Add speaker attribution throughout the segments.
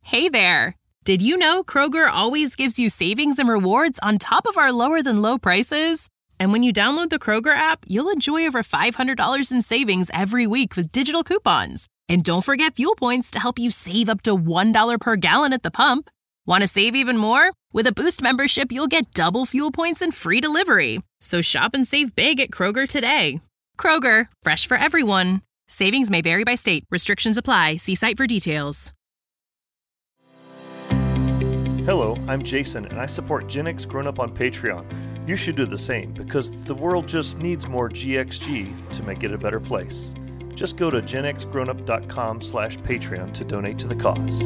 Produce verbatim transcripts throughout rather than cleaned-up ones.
Speaker 1: Hey there! Did you know Kroger always gives you savings and rewards on top of our lower-than-low prices? And when you download the Kroger app, you'll enjoy over five hundred dollars in savings every week with digital coupons. And don't forget fuel points to help you save up to one dollar per gallon at the pump. Want to save even more? With a Boost membership, you'll get double fuel points and free delivery. So shop and save big at Kroger today. Kroger, fresh for everyone. Savings may vary by state. Restrictions apply. See site for details.
Speaker 2: Hello, I'm Jason, and I support Gen X Grown Up on Patreon. You should do the same, because the world just needs more G X G to make it a better place. Just go to genxgrownup.com slash Patreon to donate to the cause.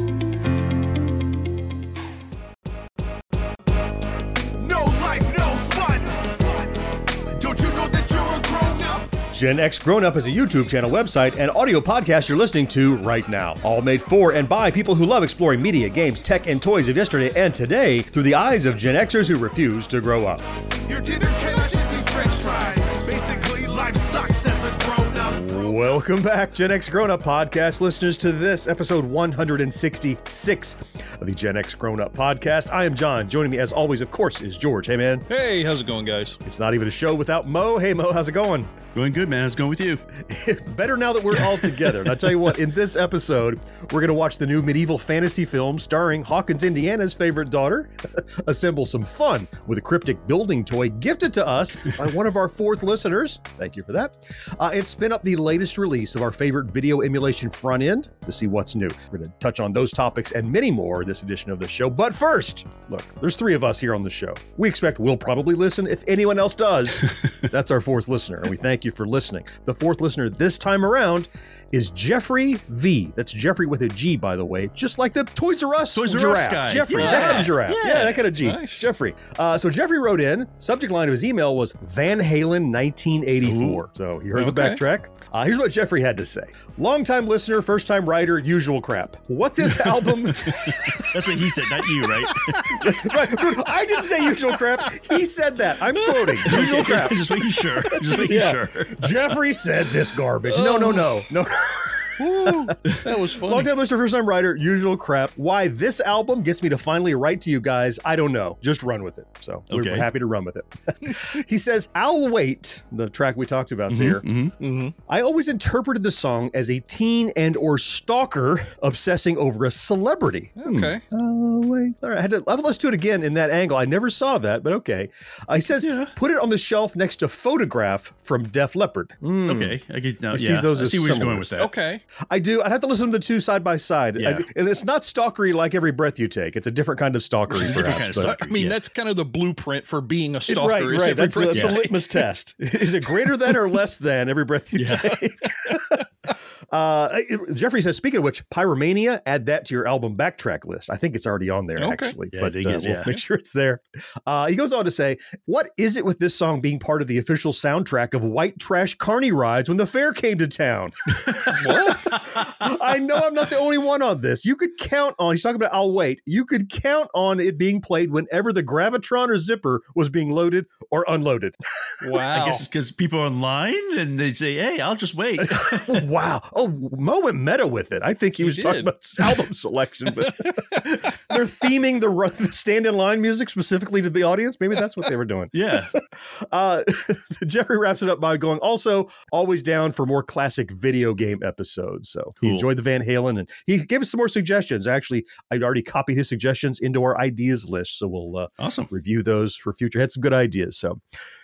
Speaker 3: No life, no fun. Don't you know that you're a grown-up?
Speaker 4: Gen X Grown Up is a YouTube channel, website, and audio podcast you're listening to right now. All made for and by people who love exploring media, games, tech, and toys of yesterday and today through the eyes of Gen Xers who refuse to grow up.
Speaker 3: Your dinner cannot just be French fries. Basically, life sucks as a grown-up.
Speaker 4: Welcome back, Gen X Grown Up podcast listeners, to this episode one hundred sixty-six of the Gen X Grown Up podcast. I am John. Joining me, as always, of course, is George. Hey, man.
Speaker 5: Hey, how's it going, guys?
Speaker 4: It's not even a show without Mo. Hey, Mo, how's it going?
Speaker 6: Going good, man. How's it going with you?
Speaker 4: Better now that we're all together. And I tell you what, in this episode, we're going to watch the new medieval fantasy film starring Hawkins, Indiana's favorite daughter, assemble some fun with a cryptic building toy gifted to us by one of our fourth listeners. Thank you for that. Uh, and spin up the latest release of our favorite video emulation front end to see what's new. We're going to touch on those topics and many more this edition of the show. But first, look, there's three of us here on the show. We expect we'll probably listen if anyone else does. That's our fourth listener, and we thank you for listening. The fourth listener this time around is Jeffrey V. That's Jeffrey with a G, by the way, just like the Toys R Us
Speaker 6: Toys R
Speaker 4: giraffe.
Speaker 6: Us guy.
Speaker 4: Jeffrey,
Speaker 6: Yeah.
Speaker 4: that kind of giraffe. Yeah.
Speaker 6: Yeah.
Speaker 4: that kind of G.
Speaker 5: Nice.
Speaker 4: Jeffrey. Uh, so Jeffrey wrote in, subject line of his email was Van Halen nineteen eighty-four. Ooh. So you heard the
Speaker 5: Okay.
Speaker 4: backtrack. Uh, here's what Jeffrey had to say. Longtime listener, first time writer, usual crap. What this album...
Speaker 6: That's what he said, not you, right?
Speaker 4: Right. I didn't say usual crap. He said that. I'm quoting. Usual
Speaker 6: Okay,
Speaker 4: crap.
Speaker 6: Just making sure. Just making
Speaker 4: Yeah.
Speaker 6: sure.
Speaker 4: Jeffrey said this garbage. No, no, no. No.
Speaker 5: Ooh, that was funny.
Speaker 4: Long time listener, first time writer, usual crap. Why this album gets me to finally write to you guys, I don't know. Just run with it. So we're,
Speaker 6: Okay.
Speaker 4: we're happy to run with it. He says, I'll Wait, the track we talked about there.
Speaker 5: Mm-hmm.
Speaker 4: I always interpreted the song as a teen and or stalker obsessing over a celebrity.
Speaker 5: Okay.
Speaker 4: Oh, wait. All right. I had to, I've listened to it again in that angle. I never saw that, but okay. Uh, he says,
Speaker 6: Yeah.
Speaker 4: put it on the shelf next to Photograph from Def Leppard. Hmm.
Speaker 6: Okay. I get now.
Speaker 4: He
Speaker 6: Yeah.
Speaker 4: sees those
Speaker 6: I
Speaker 4: as
Speaker 6: see where he's going
Speaker 4: similars.
Speaker 6: with that.
Speaker 5: Okay.
Speaker 4: I do. I'd have to listen to the two side by side.
Speaker 6: Yeah.
Speaker 4: I- and it's not stalkery like Every Breath You Take. It's a different kind of stalkery,
Speaker 6: It's a different
Speaker 4: perhaps.
Speaker 6: kind of
Speaker 4: but-
Speaker 5: I mean,
Speaker 6: Yeah.
Speaker 5: that's kind of the blueprint for being a
Speaker 4: It-
Speaker 5: stalker.
Speaker 4: right,
Speaker 5: is
Speaker 4: right.
Speaker 5: every
Speaker 4: That's, the,
Speaker 5: breath
Speaker 4: that's
Speaker 5: you
Speaker 4: the
Speaker 5: take.
Speaker 4: litmus test. Is it greater than or less than Every Breath You
Speaker 6: Yeah.
Speaker 4: Take? Uh, it- Jeffrey says, speaking of which, Pyromania, add that to your album backtrack list. I think it's already on there,
Speaker 5: Okay.
Speaker 4: actually.
Speaker 6: Yeah, I
Speaker 4: but
Speaker 6: think
Speaker 4: uh,
Speaker 6: it's-
Speaker 4: we'll
Speaker 6: yeah.
Speaker 4: make sure it's there. Uh, he goes on to say, what is it with this song being part of the official soundtrack of White Trash Carney rides when the fair came to town?
Speaker 5: What?
Speaker 4: I know I'm not the only one on this. You could count on, he's talking about I'll Wait, you could count on it being played whenever the Gravitron or Zipper was being loaded or unloaded.
Speaker 5: Wow.
Speaker 6: I guess it's because people are online and they say, hey, I'll just wait.
Speaker 4: Wow. Oh, Mo went meta with it. I think he
Speaker 5: He
Speaker 4: was talking
Speaker 5: did.
Speaker 4: about album selection, but they're theming the, ru- the stand-in-line music specifically to the audience. Maybe that's what they were doing.
Speaker 6: Yeah.
Speaker 4: Uh, Jeffrey wraps it up by going, also, always down for more classic video game episodes. So he
Speaker 6: Cool.
Speaker 4: enjoyed the Van Halen, and he gave us some more suggestions. Actually, I'd already copied his suggestions into our ideas list, so we'll uh,
Speaker 6: Awesome.
Speaker 4: review those for future. Had some good ideas. So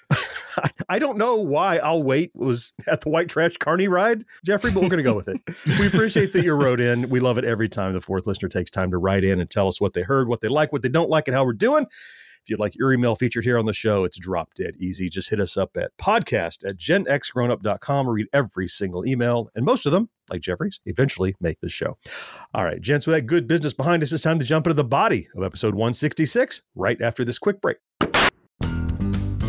Speaker 4: I don't know why I'll Wait was at the White Trash Carney ride, Jeffrey, but we're going to go with it. We appreciate that you wrote in. We love it every time the fourth listener takes time to write in and tell us what they heard, what they like, what they don't like, and how we're doing. If you'd like your email featured here on the show, it's drop dead easy. Just hit us up at podcast at gen x grown up dot com. Read every single email, and most of them, like Jeffrey's, eventually make the show. All right, gents, with that good business behind us, it's time to jump into the body of episode one sixty-six right after this quick break.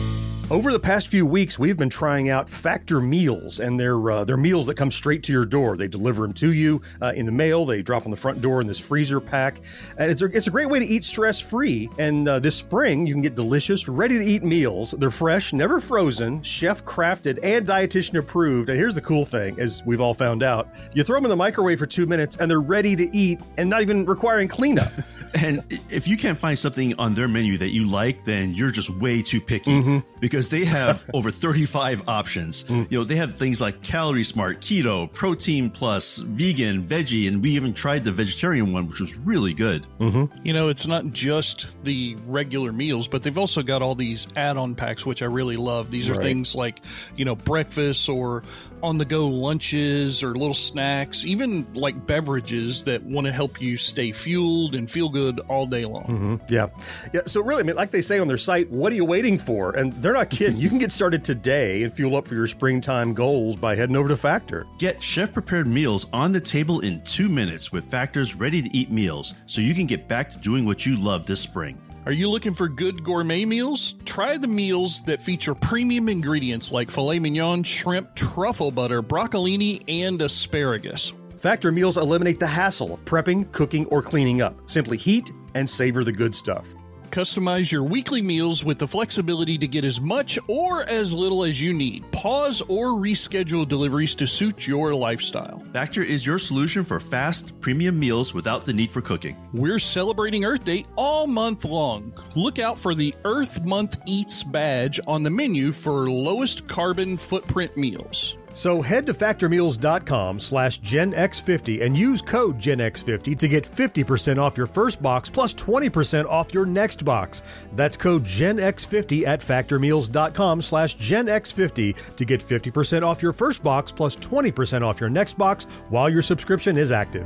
Speaker 4: Over the past few weeks, we've been trying out Factor meals, and they're uh, they're meals that come straight to your door. They deliver them to you uh, in the mail. They drop on the front door in this freezer pack, and it's a, it's a great way to eat stress-free. And uh, this spring, you can get delicious, ready-to-eat meals. They're fresh, never frozen, chef-crafted, and dietitian-approved. And here's the cool thing, as we've all found out, you throw them in the microwave for two minutes, and they're ready to eat, and not even requiring cleanup.
Speaker 6: And if you can't find something on their menu that you like, then you're just way too picky, mm-hmm. because they have over thirty-five options. Mm. You know, they have things like Calorie Smart, Keto, Protein Plus, Vegan, Veggie, and we even tried the vegetarian one, which was really good.
Speaker 4: Mm-hmm.
Speaker 5: You know, it's not just the regular meals, but they've also got all these add-on packs, which I really love. These are right. things like, you know, breakfast or on-the-go lunches or little snacks, even like beverages that want to help you stay fueled and feel good all day long.
Speaker 4: Mm-hmm. Yeah. Yeah. So really, I mean, like they say on their site, what are you waiting for? And they're not kidding. You can get started today and fuel up for your springtime goals by heading over to Factor.
Speaker 6: Get chef-prepared meals on the table in two minutes with Factor's ready-to-eat meals, so you can get back to doing what you love this spring.
Speaker 5: Are you looking for good gourmet meals? Try the meals that feature premium ingredients like filet mignon, shrimp, truffle butter, broccolini, and asparagus.
Speaker 4: Factor meals eliminate the hassle of prepping, cooking, or cleaning up. Simply heat and savor the good stuff.
Speaker 5: Customize your weekly meals with the flexibility to get as much or as little as you need. Pause or reschedule deliveries to suit your lifestyle.
Speaker 6: Factor is your solution for fast, premium meals without the need for cooking.
Speaker 5: We're celebrating Earth Day all month long. Look out for the Earth Month Eats badge on the menu for lowest carbon footprint meals.
Speaker 4: So head to factormeals.com slash Gen X fifty and use code Gen X fifty to get fifty percent off your first box plus twenty percent off your next box. That's code Gen X fifty at factormeals.com slash Gen X fifty to get fifty percent off your first box plus twenty percent off your next box while your subscription is active.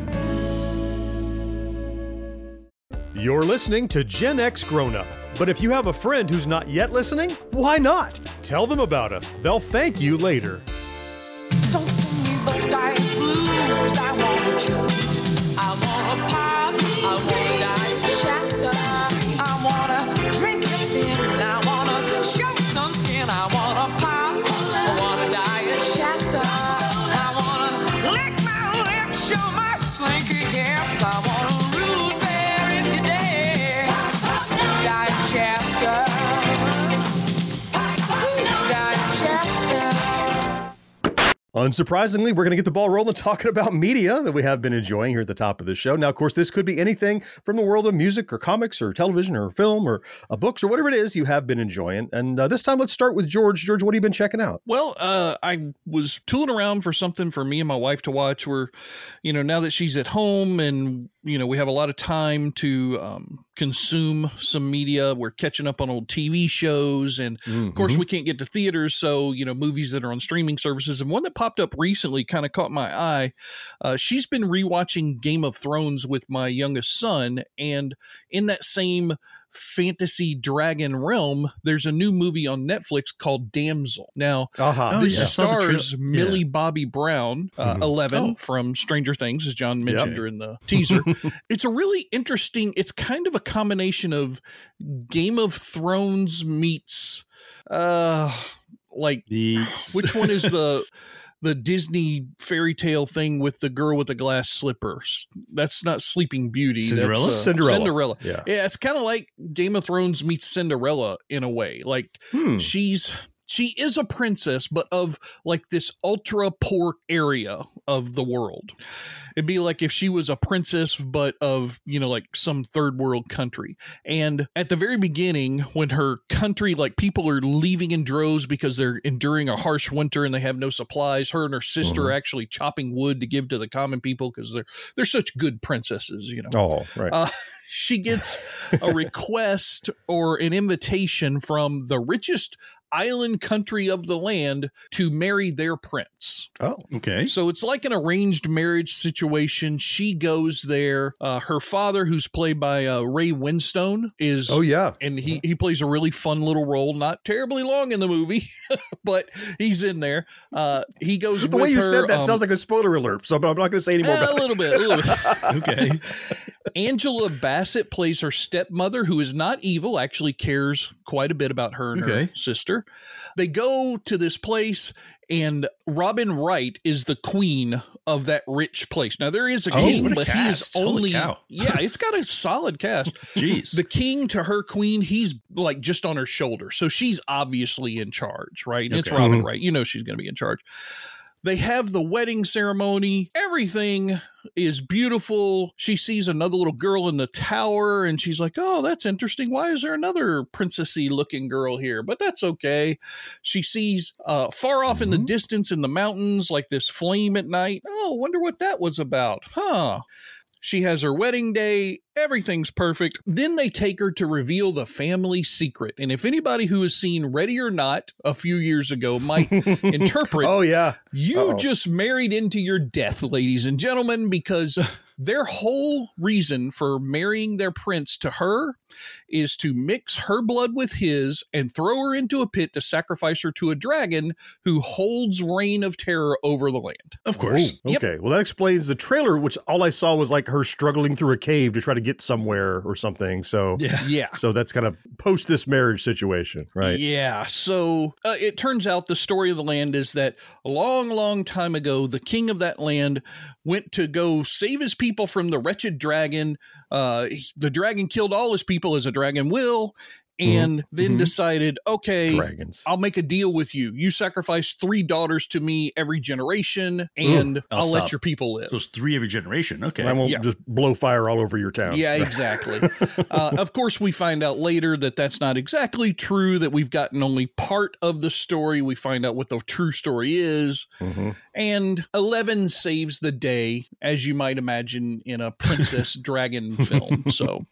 Speaker 4: You're listening to Gen X Grown Up. But if you have a friend who's not yet listening, why not? Tell them about us. They'll thank you later.
Speaker 7: Don't sing me those dying blues. I want to choose. I want a pop. I want a Diet Shasta. I want to drink it thin. I want to show some skin. I want a pop. I want a Diet Shasta. I want to lick my lips, show my slinky hips. I want a root beer if you dare. Diet Shasta. Diet Shasta.
Speaker 4: Unsurprisingly, we're going to get the ball rolling talking about media that we have been enjoying here at the top of the show. Now, of course, this could be anything from the world of music or comics or television or film or uh, books or whatever it is you have been enjoying. And uh, this time, let's start with George. George, what have you been checking out?
Speaker 5: Well, uh, I was tooling around for something for me and my wife to watch. We're, you know, now that she's at home and, you know, we have a lot of time to um, consume some media. We're catching up on old T V shows. And mm-hmm. of course, we can't get to theaters. So, you know, movies that are on streaming services. And one that popped up recently kind of caught my eye. Uh, she's been rewatching Game of Thrones with my youngest son. And in that same fantasy dragon realm, there's a new movie on Netflix called Damsel. Now,
Speaker 4: uh-huh.
Speaker 5: this
Speaker 6: oh, yeah.
Speaker 5: stars
Speaker 6: tra-
Speaker 5: Millie
Speaker 6: yeah.
Speaker 5: Bobby Brown, uh,
Speaker 4: Mm-hmm.
Speaker 5: eleven
Speaker 6: oh.
Speaker 5: from Stranger Things, as John mentioned
Speaker 4: Yep.
Speaker 5: during the teaser. It's a really interesting, it's kind of a combination of Game of Thrones meets, uh, like,
Speaker 6: Neats.
Speaker 5: which one is the... the Disney fairy tale thing with the girl with the glass slippers? That's not Sleeping Beauty.
Speaker 6: Cinderella?
Speaker 5: That's, uh,
Speaker 4: Cinderella.
Speaker 5: Cinderella.
Speaker 4: Yeah.
Speaker 5: Yeah, it's kind of like Game of Thrones meets Cinderella in a way. Like
Speaker 4: Hmm.
Speaker 5: she's she is a princess, but of like this ultra poor area of the world. It'd be like if she was a princess, but of, you know, like some third world country. And at the very beginning, when her country, like people are leaving in droves because they're enduring a harsh winter and they have no supplies, her and her sister
Speaker 4: Mhm.
Speaker 5: are actually chopping wood to give to the common people because they're they're such good princesses, you know.
Speaker 4: Oh, right.
Speaker 5: Uh, she gets a request or an invitation from the richest island country of the land to marry their prince.
Speaker 4: oh,
Speaker 6: Okay.
Speaker 5: So it's like an arranged marriage situation. She goes there. Uh, her father, who's played by uh, Ray Winstone, is
Speaker 4: oh, yeah.
Speaker 5: and he, he plays a really fun little role, not terribly long in the movie, but he's in there. Uh, he goes
Speaker 4: The
Speaker 5: with
Speaker 4: way you
Speaker 5: her,
Speaker 4: said that
Speaker 5: um,
Speaker 4: sounds like a spoiler alert, so I'm not going to say any more
Speaker 5: eh,
Speaker 4: about
Speaker 5: a little
Speaker 4: it.
Speaker 5: bit, a little bit.
Speaker 6: Okay.
Speaker 5: Angela Bassett plays her stepmother, who is not evil, actually cares quite a bit about her and
Speaker 6: Okay.
Speaker 5: her sister. They go to this place, and Robin Wright is the queen of that rich place. Now, there is a
Speaker 6: Oh,
Speaker 5: king,
Speaker 6: what a
Speaker 5: but he is
Speaker 6: cast. Holy
Speaker 5: only...
Speaker 6: cow.
Speaker 5: Yeah, it's got a solid cast.
Speaker 6: Jeez.
Speaker 5: The king to her queen, he's like just on her shoulder. So she's obviously in charge, right? And it's
Speaker 6: Okay.
Speaker 5: Robin
Speaker 4: Mhm.
Speaker 5: Wright. You know she's going to be in charge. They have the wedding ceremony. Everything is beautiful. She sees another little girl in the tower and she's like, oh, that's interesting. Why is there another princessy looking girl here? But that's okay. She sees uh, far off in the distance in the mountains, like this flame at night. Oh, wonder what that was about. Huh. She has her wedding day. Everything's perfect. Then they take her to reveal the family secret. And if anybody who has seen Ready or Not a few years ago might interpret,
Speaker 4: Oh, yeah.
Speaker 5: you
Speaker 4: Uh-oh.
Speaker 5: just married into your death, ladies and gentlemen, because their whole reason for marrying their prince to her is to mix her blood with his and throw her into a pit to sacrifice her to a dragon who holds reign of terror over the land.
Speaker 6: Of course.
Speaker 4: Oh, okay. Well, that explains the trailer, which all I saw was like her struggling through a cave to try to get somewhere or something. So,
Speaker 6: Yeah.
Speaker 5: Yeah.
Speaker 4: so that's kind of post this marriage situation, right?
Speaker 5: Yeah. So uh, it turns out the story of the land is that a long, long time ago, the king of that land went to go save his people from the wretched dragon. Uh, he- the dragon killed all his people as a dragon will, and then
Speaker 6: Mhm.
Speaker 5: decided, okay,
Speaker 4: Dragons.
Speaker 5: I'll make a deal with you. You sacrifice three daughters to me every generation, and
Speaker 6: I'll
Speaker 5: I'll, let
Speaker 6: stop.
Speaker 5: your people live.
Speaker 6: So it's three every generation. Okay.
Speaker 4: And I won't
Speaker 5: Yeah.
Speaker 4: just blow fire all over your town.
Speaker 5: Yeah, exactly. uh, of course, we find out later that that's not exactly true, that we've gotten only part of the story. We find out what the true story is.
Speaker 4: Mhm.
Speaker 5: And Eleven saves the day, as you might imagine in a princess dragon film. So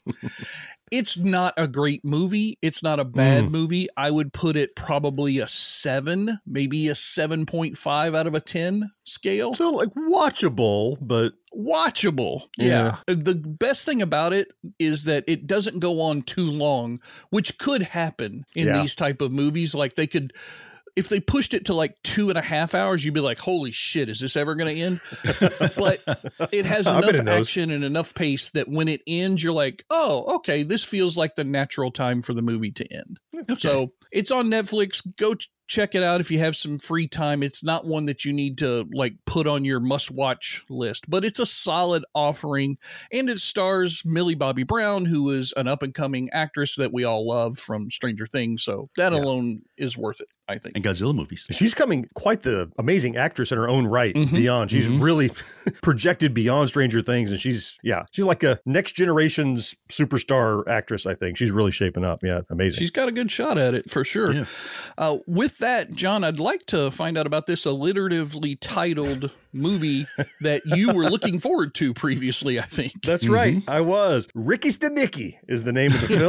Speaker 5: it's not a great movie. It's not a bad
Speaker 4: Mm.
Speaker 5: movie. I would put it probably a seven, maybe a seven point five out of a ten scale.
Speaker 4: So, like, watchable, but
Speaker 5: Watchable. Yeah. The best thing about it is that it doesn't go on too long, which could happen in
Speaker 4: Yeah.
Speaker 5: these type of movies. Like they could, if they pushed it to like two and a half hours, you'd be like, holy shit, is this ever going to end? But it has
Speaker 4: I've been
Speaker 5: enough
Speaker 4: in those.
Speaker 5: action and enough pace that when it ends, you're like, oh, okay, this feels like the natural time for the movie to end. So it's on Netflix. Go ch- check it out if you have some free time. It's not one that you need to like put on your must watch list, but it's a solid offering. And it stars Millie Bobby Brown, who is an up and coming actress that we all love from Stranger Things. So that
Speaker 4: Yeah.
Speaker 5: alone is worth it, I think.
Speaker 6: And Godzilla movies.
Speaker 4: she's coming quite the amazing actress in her own right.
Speaker 5: Mhm.
Speaker 4: Beyond, she's
Speaker 6: Mhm.
Speaker 4: really projected beyond Stranger Things, and she's yeah, she's like a next generation's superstar actress. I think she's really shaping up. Yeah, amazing.
Speaker 5: She's got a good shot at it for sure.
Speaker 6: Yeah.
Speaker 5: Uh, with that, John, I'd like to find out about this alliteratively titled movie that you were looking forward to previously, I think.
Speaker 4: That's right. I was. Ricky Stenicki is the name of the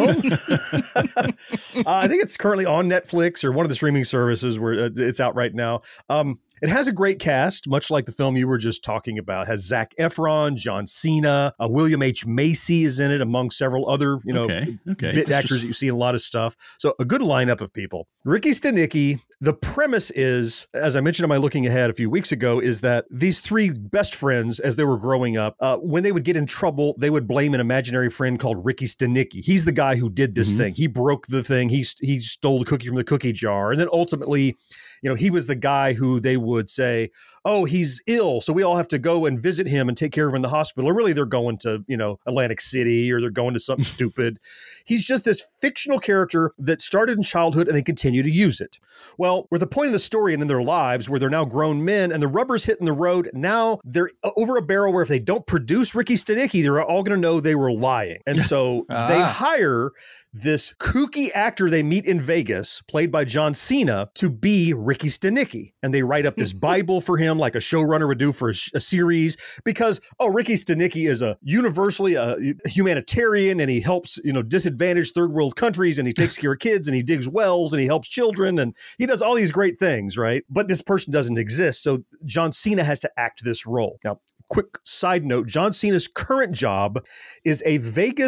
Speaker 4: film. uh, I think it's currently on Netflix or one of the streaming services where uh, it's out right now. Um, it has a great cast, much like the film you were just talking about. It has Zac Efron, John Cena, uh, William H. Macy is in it, among several other, you know,
Speaker 6: Okay. Okay.
Speaker 4: bit
Speaker 6: This
Speaker 4: actors
Speaker 6: was-
Speaker 4: that you see in a lot of stuff. So a good lineup of people. Ricky Stenicki, the premise is, as I mentioned in my looking ahead a few weeks ago, is that these three best friends, as they were growing up, uh, when they would get in trouble, they would blame an imaginary friend called Ricky Stenicki. He's the guy who did this
Speaker 6: Mhm.
Speaker 4: thing. He broke the thing. He, he stole the cookie from the cookie jar. And then ultimately, you know, he was the guy who they would say, oh, he's ill, so we all have to go and visit him and take care of him in the hospital. Or really, they're going to, you know, Atlantic City or they're going to something stupid. He's just this fictional character that started in childhood and they continue to use it. Well, we're at the point of the story and in their lives where they're now grown men and the rubber's hitting the road. Now they're over a barrel where if they don't produce Ricky Stenicki, they're all going to know they were lying. And so
Speaker 5: Ah.
Speaker 4: they hire this kooky actor they meet in Vegas, played by John Cena, to be Ricky Stenicki. And they write up this Bible for him, like a showrunner would do for a, sh- a series, because, oh, Ricky Stenicki is a universally a humanitarian and he helps, you know, disadvantaged third world countries and he takes care of kids and he digs wells and he helps children and he does all these great things, right? But this person doesn't exist. So John Cena has to act this role. Now, quick side note, John Cena's current job is a Vegas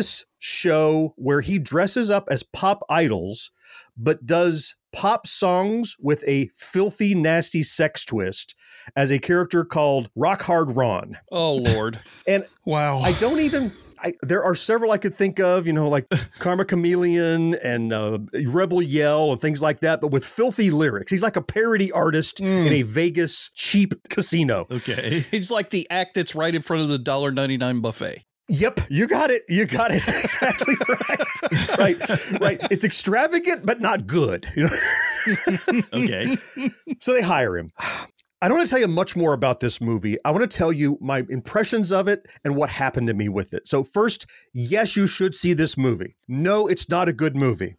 Speaker 4: show where he dresses up as pop idols, but does pop songs with a filthy, nasty sex twist as a character called Rock Hard Ron.
Speaker 5: Oh, Lord.
Speaker 4: And
Speaker 5: wow.
Speaker 4: I don't even... I, there are several I could think of, you know, like Karma Chameleon and uh, Rebel Yell and things like that, but with filthy lyrics. He's like a parody artist mm. in a Vegas cheap casino.
Speaker 6: Okay.
Speaker 5: He's like the act that's right in front of the one dollar ninety-nine buffet.
Speaker 4: Yep, you got it. You got it exactly right. right, right. It's extravagant, but not good. You know?
Speaker 6: Okay.
Speaker 4: So they hire him. I don't want to tell you much more about this movie. I want to tell you my impressions of it and what happened to me with it. So first, yes, you should see this movie. No, it's not a good movie.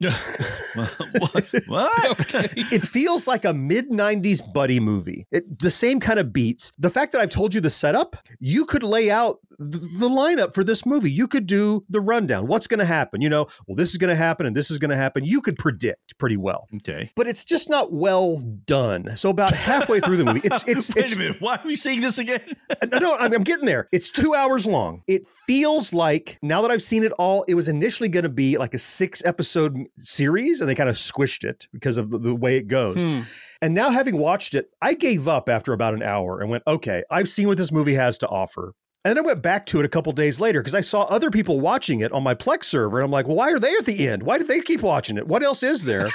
Speaker 6: what? what?
Speaker 5: Okay.
Speaker 4: It feels like a mid nineties buddy movie. It, the same kind of beats. The fact that I've told you the setup, you could lay out the, the lineup for this movie. You could do the rundown. What's going to happen? You know, well, this is going to happen and this is going to happen. You could predict pretty well.
Speaker 6: Okay.
Speaker 4: But it's just not well done. So about halfway through the movie, it's It's,
Speaker 6: Wait
Speaker 4: it's,
Speaker 6: a minute. Why are we seeing this again?
Speaker 4: no, no, I'm, I'm getting there. It's two hours long. It feels like, now that I've seen it all, it was initially going to be like a six episode series, and they kind of squished it because of the, the way it goes. Hmm. And now, having watched it, I gave up after about an hour and went, okay, I've seen what this movie has to offer. And then I went back to it a couple days later because I saw other people watching it on my Plex server. And I'm like, well, why are they at the end? Why did they keep watching it? What else is there?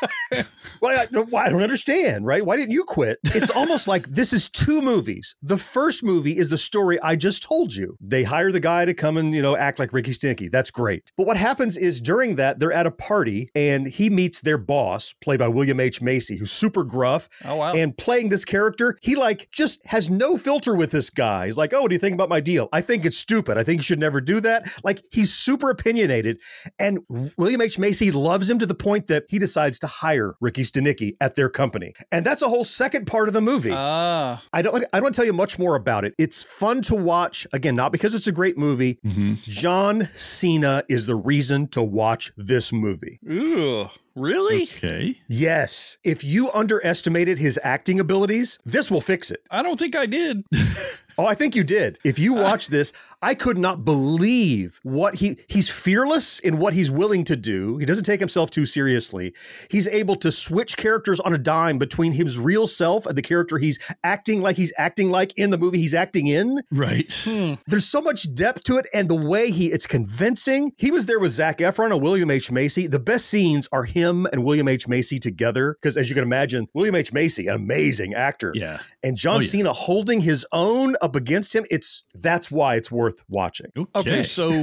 Speaker 4: Well, I, well, I don't understand, right? Why didn't you quit? It's almost like this is two movies. The first movie is the story I just told you. They hire the guy to come and, you know, act like Ricky Stinky. That's great. But what happens is during that, they're at a party and he meets their boss, played by William H. Macy, who's super gruff.
Speaker 5: Oh, wow.
Speaker 4: And playing this character, he like just has no filter with this guy. He's like, oh, what do you think about my deal? I think it's stupid. I think you should never do that. Like, he's super opinionated. And William H. Macy loves him to the point that he decides to hire Ricky Stenicki at their company. And that's a whole second part of the movie.
Speaker 5: Ah.
Speaker 4: I don't I don't want to tell you much more about it. It's fun to watch. Again, not because it's a great movie. Mm-hmm. John Cena is the reason to watch this movie.
Speaker 5: Ooh. Really?
Speaker 6: Okay.
Speaker 4: Yes. If you underestimated his acting abilities, this will fix it.
Speaker 5: I don't think I did.
Speaker 4: Oh, I think you did. If you watch this, I could not believe what he, he's fearless in what he's willing to do. He doesn't take himself too seriously. He's able to switch characters on a dime between his real self and the character he's acting like he's acting like in the movie he's acting in.
Speaker 6: Right.
Speaker 5: Hmm.
Speaker 4: There's so much depth to it, and the way he, it's convincing. He was there with Zac Efron and William H. Macy. The best scenes are him and William H. Macy together, because as you can imagine, William H. Macy, an amazing actor.
Speaker 6: Yeah.
Speaker 4: And John
Speaker 6: Oh, yeah.
Speaker 4: Cena holding his own up against him. It's that's why it's worth watching.
Speaker 6: Okay.
Speaker 5: Okay, so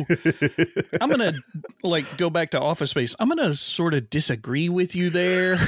Speaker 5: I'm going to like go back to Office Space. I'm going to sort of disagree with you there.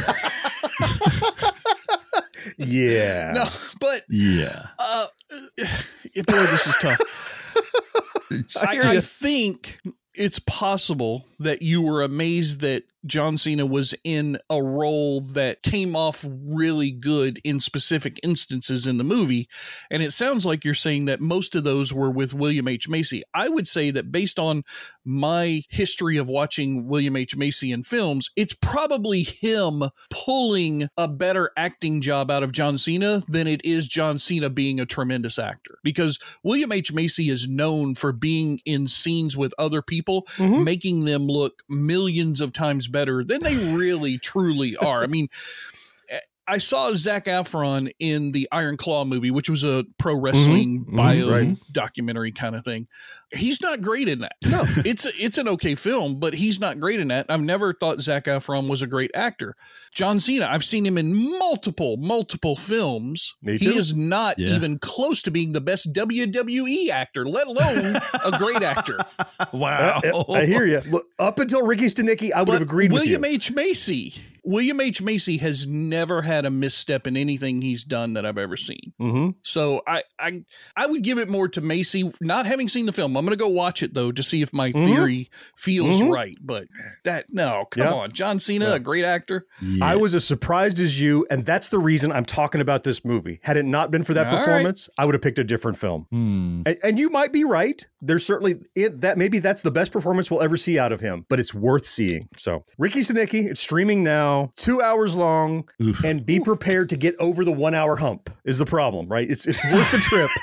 Speaker 4: Yeah.
Speaker 5: No, but
Speaker 6: Yeah.
Speaker 5: uh, boy, this is tough. I, I think it's possible that you were amazed that John Cena was in a role that came off really good in specific instances in the movie. And it sounds like you're saying that most of those were with William H. Macy. I would say that based on my history of watching William H. Macy in films, it's probably him pulling a better acting job out of John Cena than it is John Cena being a tremendous actor. Because William H. Macy is known for being in scenes with other people, mm-hmm. making them look millions of times better than they really truly are. I mean, I saw Zac Efron in the Iron Claw movie, which was a pro wrestling
Speaker 4: mm-hmm.
Speaker 5: bio
Speaker 4: mm-hmm. right.
Speaker 5: documentary kind of thing. He's not great in that.
Speaker 4: No,
Speaker 5: it's it's an okay film, but he's not great in that. I've never thought Zac Efron was a great actor. John Cena, I've seen him in multiple, multiple films.
Speaker 4: Me too.
Speaker 5: He is not
Speaker 6: Yeah.
Speaker 5: even close to being the best W W E actor, let alone a great actor.
Speaker 6: Wow.
Speaker 4: I, I hear you. Look, up until Ricky Stenicki, I would
Speaker 5: But
Speaker 4: have agreed
Speaker 5: William
Speaker 4: with you.
Speaker 5: H. Macy. William H. Macy has never had a misstep in anything he's done that I've ever seen.
Speaker 4: Mm-hmm.
Speaker 5: So I, I I would give it more to Macy, not having seen the film. I'm going to go watch it, though, to see if my
Speaker 4: Mhm.
Speaker 5: theory feels
Speaker 4: Mhm.
Speaker 5: right. But that, no, come
Speaker 4: Yeah.
Speaker 5: on. John Cena,
Speaker 4: Yeah.
Speaker 5: a great actor.
Speaker 6: Yeah.
Speaker 4: I was as surprised as you, and that's the reason I'm talking about this movie. Had it not been for that
Speaker 5: All right.
Speaker 4: performance, I would have picked a different film.
Speaker 6: Hmm.
Speaker 4: And, and you might be right. There's certainly it, that maybe that's the best performance we'll ever see out of him, but it's worth seeing. So Ricky Stenicki, it's streaming now, two hours long,
Speaker 6: Oof.
Speaker 4: and be prepared to get over the one hour hump is the problem, right? It's it's worth the trip.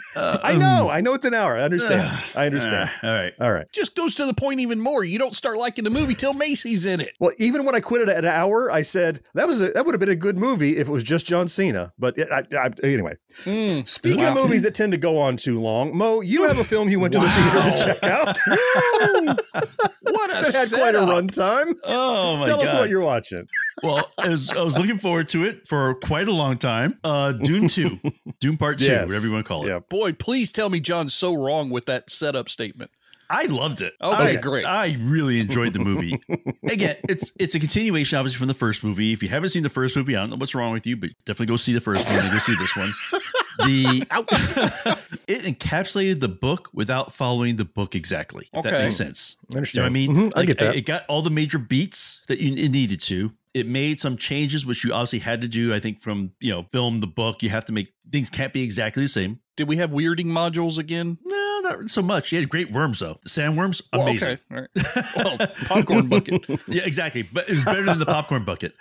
Speaker 6: Uh,
Speaker 4: I know. I know it's an hour. I understand.
Speaker 6: Uh,
Speaker 4: I understand.
Speaker 6: Uh, all right.
Speaker 4: All right.
Speaker 5: Just goes to the point even more. You don't start liking the movie till Macy's in it.
Speaker 4: Well, even when I quit it at an hour, I said that was a, that would have been a good movie if it was just John Cena. But it, I, I, anyway,
Speaker 5: Mm,
Speaker 4: speaking
Speaker 5: wow.
Speaker 4: of movies that tend to go on too long, Mo, you have a film you went to the theater to check out.
Speaker 5: What a
Speaker 4: It had quite a
Speaker 5: setup.
Speaker 4: runtime.
Speaker 6: Oh my
Speaker 4: Tell
Speaker 6: god!
Speaker 4: us what you're watching.
Speaker 6: Well, I was, I was looking forward to it for quite a long time. Uh, Dune two, Dune Part Two,
Speaker 4: Yes.
Speaker 6: whatever you want to call it.
Speaker 4: Yeah.
Speaker 5: Boy, please tell me John's so wrong with that setup statement.
Speaker 6: I loved it.
Speaker 5: Okay,
Speaker 6: I,
Speaker 5: great.
Speaker 6: I really enjoyed the movie. Again, it's it's a continuation, obviously, from the first movie. If you haven't seen the first movie, I don't know what's wrong with you, but definitely go see the first one and go see this one. The it encapsulated the book without following the book exactly. If that
Speaker 5: Okay.
Speaker 6: makes sense.
Speaker 4: I understand.
Speaker 6: You know what I mean?
Speaker 4: Mhm, I get that.
Speaker 6: It got all the major beats that you it needed to. It made some changes, which you obviously had to do. I think from you know film the book, you have to make things can't be exactly the same.
Speaker 5: Did we have weirding modules again?
Speaker 6: No, not so much. You had great worms though. The sandworms,
Speaker 5: Well,
Speaker 6: amazing.
Speaker 5: okay. All right. Well, popcorn bucket.
Speaker 6: Yeah, exactly. But it was better than the popcorn bucket.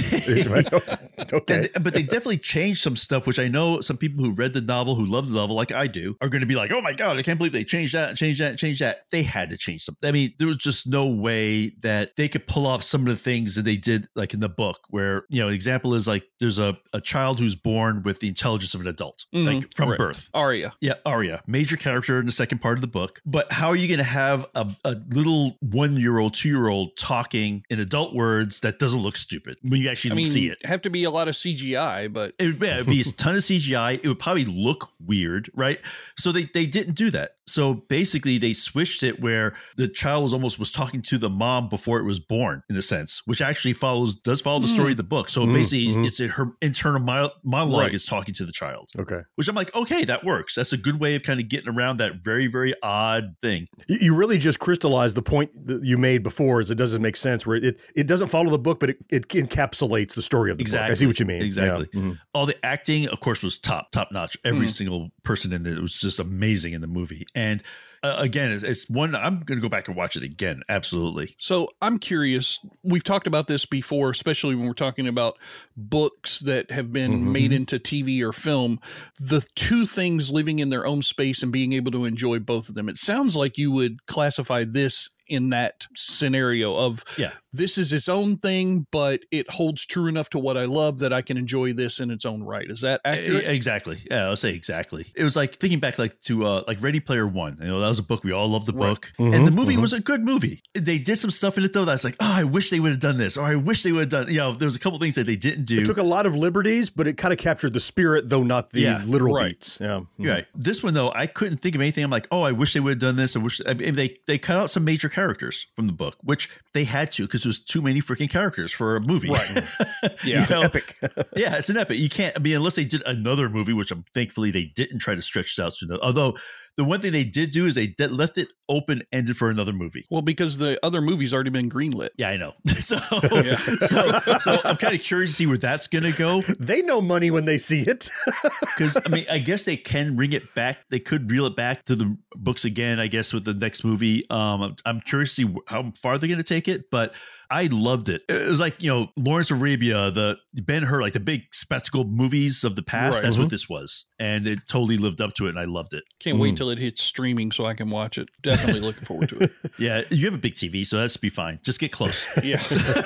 Speaker 4: Okay.
Speaker 6: And- but they definitely changed some stuff, which I know some people who read the novel, who love the novel, like I do, are going to be like, "Oh my god, I can't believe they changed that, changed that, changed that." They had to change something. I mean, there was just no way that they could pull off some of the things that they did, like in the book, where you know, an example is like there's a, a child who's born with the intelligence of an adult,
Speaker 5: Mhm.
Speaker 6: like from
Speaker 5: Right.
Speaker 6: birth.
Speaker 5: Arya.
Speaker 6: Yeah, Arya, major character in the second part of the book. But how are you going to have a, a little one-year-old, two-year-old talking in adult words that doesn't look stupid when you actually
Speaker 5: I mean,
Speaker 6: see it?
Speaker 5: have to be a lot of C G I, but
Speaker 6: It would, yeah, it'd be a ton of C G I. It would probably look weird, right? So they, they didn't do that. So basically, they switched it where the child was almost was talking to the mom before it was born, in a sense, which actually follows does follow the story of the book. So
Speaker 4: Mm,
Speaker 6: basically,
Speaker 4: mhm.
Speaker 6: it's in her internal mo- monologue
Speaker 5: Right.
Speaker 6: is talking to the child,
Speaker 4: Okay.
Speaker 6: which I'm like, okay, that works. That's a good way of kind of getting around that very very odd thing.
Speaker 4: You- You really just crystallized the point that you made before, is it doesn't make sense, where it, it doesn't follow the book, but it, it encapsulates the story of the
Speaker 6: Exactly.
Speaker 4: book. I see what you mean.
Speaker 6: Exactly.
Speaker 4: Yeah. Mhm.
Speaker 6: All the acting, of course, was top, top notch. Every
Speaker 5: Mm.
Speaker 6: single person in it was just amazing in the movie. And uh, again, it's, it's one I'm going to go back and watch it again. Absolutely.
Speaker 5: so I'm curious. We've talked about this before, especially when we're talking about books that have been
Speaker 4: Mhm.
Speaker 5: made into T V or film. The two things living in their own space and being able to enjoy both of them. It sounds like you would classify this in that scenario of
Speaker 6: Yeah.
Speaker 5: this is its own thing, but it holds true enough to what I love that I can enjoy this in its own right. Is that accurate?
Speaker 6: E- Exactly. Yeah, I'll say exactly. It was like thinking back like to uh like Ready Player One. You know, that was a book. We all loved the
Speaker 5: Right.
Speaker 6: book.
Speaker 4: Mhm,
Speaker 6: And the movie
Speaker 4: mhm.
Speaker 6: was a good movie. They did some stuff in it though that's like, oh, I wish they would have done this, or I wish they would have done, you know, there was a couple things that they didn't do.
Speaker 4: It took a lot of liberties, but it kind of captured the spirit, though not the
Speaker 6: Yeah,
Speaker 4: literal
Speaker 5: right.
Speaker 4: beats. Yeah.
Speaker 6: You're right. This one though, I couldn't think of anything. I'm like, oh, I wish they would have done this. I wish I mean, they they cut out some major characters from the book, which they had to because there's too many freaking characters for a movie.
Speaker 5: Right.
Speaker 6: You
Speaker 5: Yeah.
Speaker 6: know?
Speaker 4: Epic.
Speaker 6: Yeah, it's an epic. You can't. I mean, unless they did another movie, which I'm thankfully they didn't try to stretch this out to. Although the one thing they did do is they did, left it open ended for another movie.
Speaker 5: Well, because the other movie's already been greenlit.
Speaker 6: Yeah, I know. so,
Speaker 5: Yeah.
Speaker 6: so, so I'm kind of curious to see where that's going to go.
Speaker 4: They know money when they see it.
Speaker 6: Because I mean, I guess they can bring it back. They could reel it back to the books again. I guess with the next movie. Um, I'm, I'm curious to see how far they're going to take it, but I loved it. It was like you know Lawrence of Arabia, the Ben Hur, like the big spectacle movies of the past.
Speaker 5: Right.
Speaker 6: That's
Speaker 4: Mhm.
Speaker 6: what this was, and it totally lived up to it, and I loved it.
Speaker 5: Can't wait till it hits streaming so I can watch it. Definitely looking forward to it.
Speaker 6: Yeah, you have a big T V, so that's be fine. Just get close.
Speaker 5: Yeah.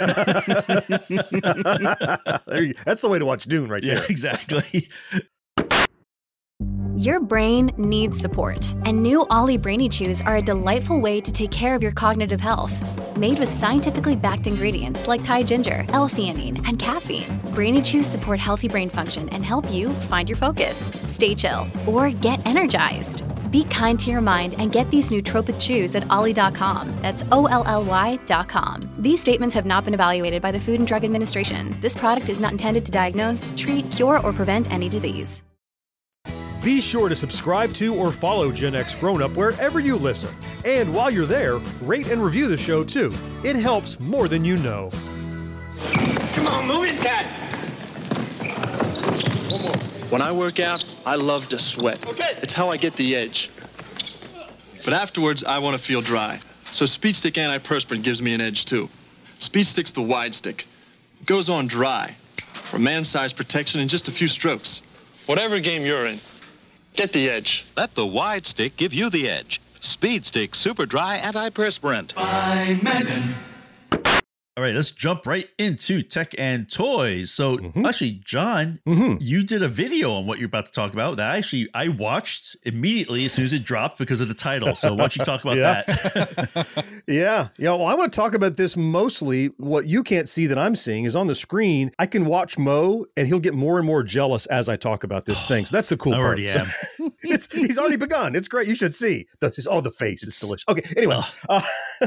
Speaker 4: There you- That's the way to watch Dune right
Speaker 6: Yeah,
Speaker 4: there.
Speaker 6: exactly.
Speaker 8: Your brain needs support, and new Ollie Brainy Chews are a delightful way to take care of your cognitive health. Made with scientifically backed ingredients like Thai ginger, L-theanine, and caffeine, Brainy Chews support healthy brain function and help you find your focus, stay chill, or get energized. Be kind to your mind and get these nootropic chews at ollie dot com. That's O L L Y dot com. These statements have not been evaluated by the Food and Drug Administration. This product is not intended to diagnose, treat, cure, or prevent any disease.
Speaker 4: Be sure to subscribe to or follow Gen X Grown Up wherever you listen. And while you're there, rate and review the show too. It helps more than you know.
Speaker 9: Come on, move it, Ted. One more.
Speaker 10: When I work out, I love to sweat.
Speaker 9: Okay.
Speaker 10: It's how I get the edge. But afterwards, I want to feel dry. So Speed Stick Antiperspirant gives me an edge too. Speed Stick's the wide stick. It goes on dry. For man-sized protection in just a few strokes. Whatever game you're in, Get the edge.
Speaker 11: Let the wide stick give you the edge. Speed Stick Super Dry Antiperspirant.
Speaker 9: By Megan.
Speaker 6: All right, let's jump right into tech and toys. So
Speaker 4: Mm-hmm.
Speaker 6: actually, John,
Speaker 4: Mm-hmm.
Speaker 6: you did a video on what you're about to talk about that actually I watched immediately as soon as it dropped because of the title. So why don't you talk about
Speaker 4: Yeah.
Speaker 6: that?
Speaker 4: Yeah. Yeah. Well, I want to talk about this mostly. What you can't see that I'm seeing is on the screen. I can watch Mo and he'll get more and more jealous as I talk about this thing. So that's the cool
Speaker 6: I
Speaker 4: part.
Speaker 6: already
Speaker 4: So-
Speaker 6: am.
Speaker 4: it's he's already begun. It's great. You should see. The, just, oh, the face. It's delicious. Okay. Anyway, uh,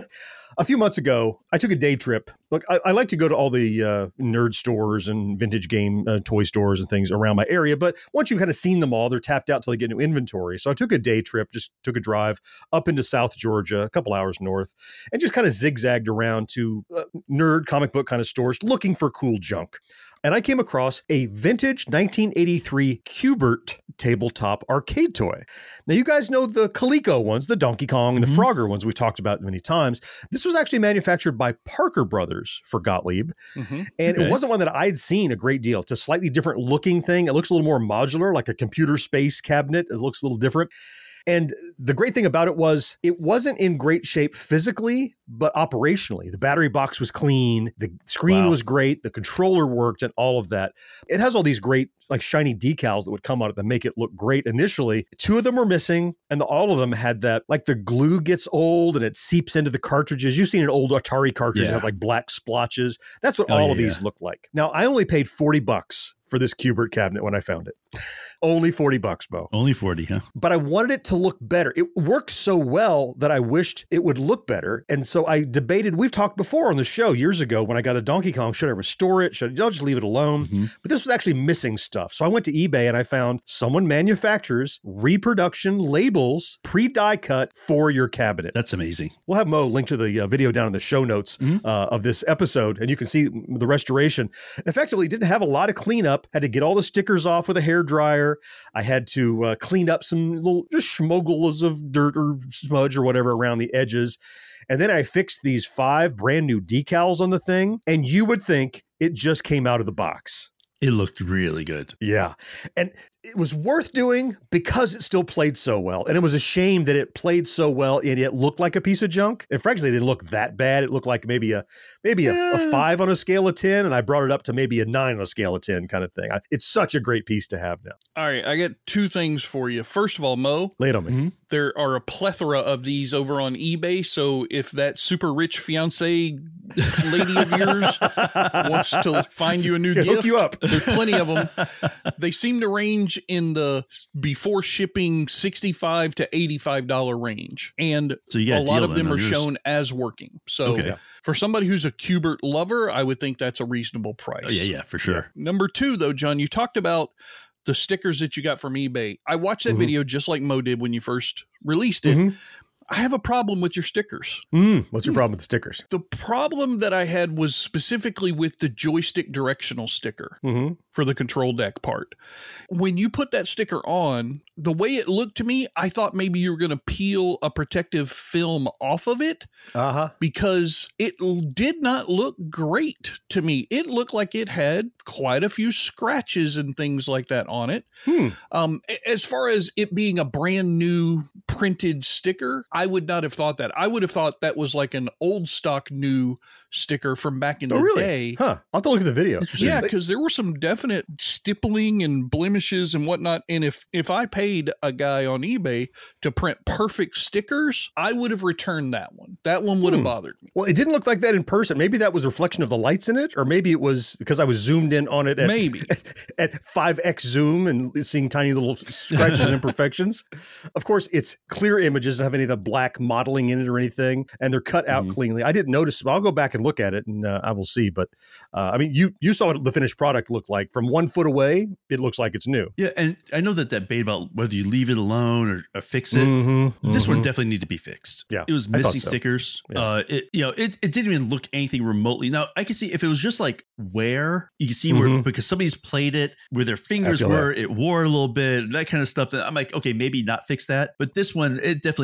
Speaker 4: a few months ago, I took a day trip. Look, I, I like to go to all the uh, nerd stores and vintage game uh, toy stores and things around my area. But once you've kind of seen them all, they're tapped out till they get new inventory. So I took a day trip, just took a drive up into South Georgia, a couple hours north, and just kind of zigzagged around to uh, nerd comic book kind of stores looking for cool junk. And I came across a vintage nineteen eighty-three Q*bert tabletop arcade toy. Now, you guys know the Coleco ones, the Donkey Kong and the
Speaker 6: Mm-hmm.
Speaker 4: Frogger ones we've talked about many times. This was actually manufactured by Parker Brothers for Gottlieb.
Speaker 5: Mm-hmm.
Speaker 4: And
Speaker 6: Okay.
Speaker 4: it wasn't one that I'd seen a great deal. It's a slightly different looking thing. It looks a little more modular, like a computer space cabinet. It looks a little different. And the great thing about it was it wasn't in great shape physically, but operationally. The battery box was clean. The screen
Speaker 6: Wow.
Speaker 4: was great. The controller worked and all of that. It has all these great like shiny decals that would come on it that make it look great initially. Two of them were missing and the, all of them had that, like the glue gets old and it seeps into the cartridges. You've seen an old Atari cartridge that
Speaker 6: Yeah.
Speaker 4: has like black splotches. That's what
Speaker 6: Oh,
Speaker 4: all
Speaker 6: yeah,
Speaker 4: of these
Speaker 6: yeah.
Speaker 4: look like. Now, I only paid forty bucks for this Q*bert cabinet when I found it. Only forty bucks, Bo.
Speaker 6: Only forty, huh?
Speaker 4: But I wanted it to look better. It worked so well that I wished it would look better. And so I debated, we've talked before on the show years ago when I got a Donkey Kong, should I restore it? Should I just leave it alone?
Speaker 6: Mm-hmm.
Speaker 4: But this was actually missing stuff. So I went to eBay and I found someone manufactures reproduction labels, pre-die cut for your cabinet.
Speaker 6: That's amazing.
Speaker 4: We'll have Mo link to the uh, video down in the show notes
Speaker 6: Mm-hmm.
Speaker 4: uh, of this episode, and you can see the restoration. Effectively, didn't have a lot of cleanup. Had to get all the stickers off with a hair dryer. I had to uh, clean up some little just schmoggles of dirt or smudge or whatever around the edges. And then I fixed these five brand new decals on the thing, and you would think it just came out of the box.
Speaker 6: It looked really good.
Speaker 4: Yeah. And it was worth doing because it still played so well. And it was a shame that it played so well and it looked like a piece of junk. And frankly, it didn't look that bad. It looked like maybe a maybe a, a five on a scale of ten. And I brought it up to maybe a nine on a scale of ten kind of thing. I, it's such a great piece to have now.
Speaker 5: All right, I got two things for you. First of all, Mo,
Speaker 4: Lay it on me.
Speaker 6: Mm-hmm.
Speaker 5: there are a plethora of these over on eBay. So if that super rich fiance lady of yours wants to find you a new
Speaker 4: Yeah,
Speaker 5: gift,
Speaker 4: hook you up.
Speaker 5: there's plenty of them. They seem to range in the before shipping sixty-five to eighty-five dollar range, and
Speaker 6: So you got
Speaker 5: a
Speaker 6: a
Speaker 5: lot
Speaker 6: deal
Speaker 5: of them
Speaker 6: then
Speaker 5: are
Speaker 6: on yours.
Speaker 5: shown as working. So
Speaker 6: Okay.
Speaker 5: for somebody who's a Q*bert lover, I would think that's a reasonable price.
Speaker 6: Oh, yeah, yeah, for sure.
Speaker 5: Number two, though, John, you talked about the stickers that you got from eBay. I watched that
Speaker 4: Mhm.
Speaker 5: video just like Mo did when you first released it.
Speaker 4: Mhm.
Speaker 5: I have a problem with your stickers.
Speaker 4: Mm, what's your problem with the stickers?
Speaker 5: The problem that I had was specifically with the joystick directional sticker
Speaker 4: Mm-hmm.
Speaker 5: for the control deck part. When you put that sticker on, the way it looked to me, I thought maybe you were going to peel a protective film off of it
Speaker 4: Uh-huh.
Speaker 5: because it l- did not look great to me. It looked like it had quite a few scratches and things like that on it.
Speaker 4: Hmm.
Speaker 5: Um, a- as far as it being a brand new printed sticker, I would not have thought that. I would have thought that was like an old stock new sticker from back in
Speaker 4: Oh,
Speaker 5: the
Speaker 4: really?
Speaker 5: day.
Speaker 4: Huh. I'll have to look at the video.
Speaker 5: Yeah, because there were some definite stippling and blemishes and whatnot. And if if I paid a guy on eBay to print perfect stickers, I would have returned that one. That one would have
Speaker 4: Hmm.
Speaker 5: bothered me.
Speaker 4: Well, it didn't look like that in person. Maybe that was a reflection of the lights in it, or maybe it was because I was zoomed in on it at,
Speaker 5: Maybe.
Speaker 4: at five X zoom and seeing tiny little scratches and imperfections. Of course, it's clear images, don't have any of the black modeling in it or anything, and they're cut out
Speaker 6: Mhm.
Speaker 4: cleanly. I didn't notice, but I'll go back and look at it and uh, I will see. But uh, I mean, you you saw what the finished product looked like. From one foot away, it looks like it's new.
Speaker 6: Yeah, and I know that that debate about whether you leave it alone or, or fix it.
Speaker 4: Mhm,
Speaker 6: This one
Speaker 4: mhm.
Speaker 6: definitely need to be fixed.
Speaker 4: Yeah,
Speaker 6: it was
Speaker 4: I thought
Speaker 6: missing
Speaker 4: so.
Speaker 6: stickers.
Speaker 4: Yeah.
Speaker 6: Uh, it you know it, it didn't even look anything remotely. Now I can see if it was just like wear, you can see where
Speaker 4: Mhm.
Speaker 6: because somebody's played it where their fingers
Speaker 4: feel
Speaker 6: were, it wore a little bit, that kind of stuff. That I'm like, okay, maybe not fix that, but this one it definitely needed some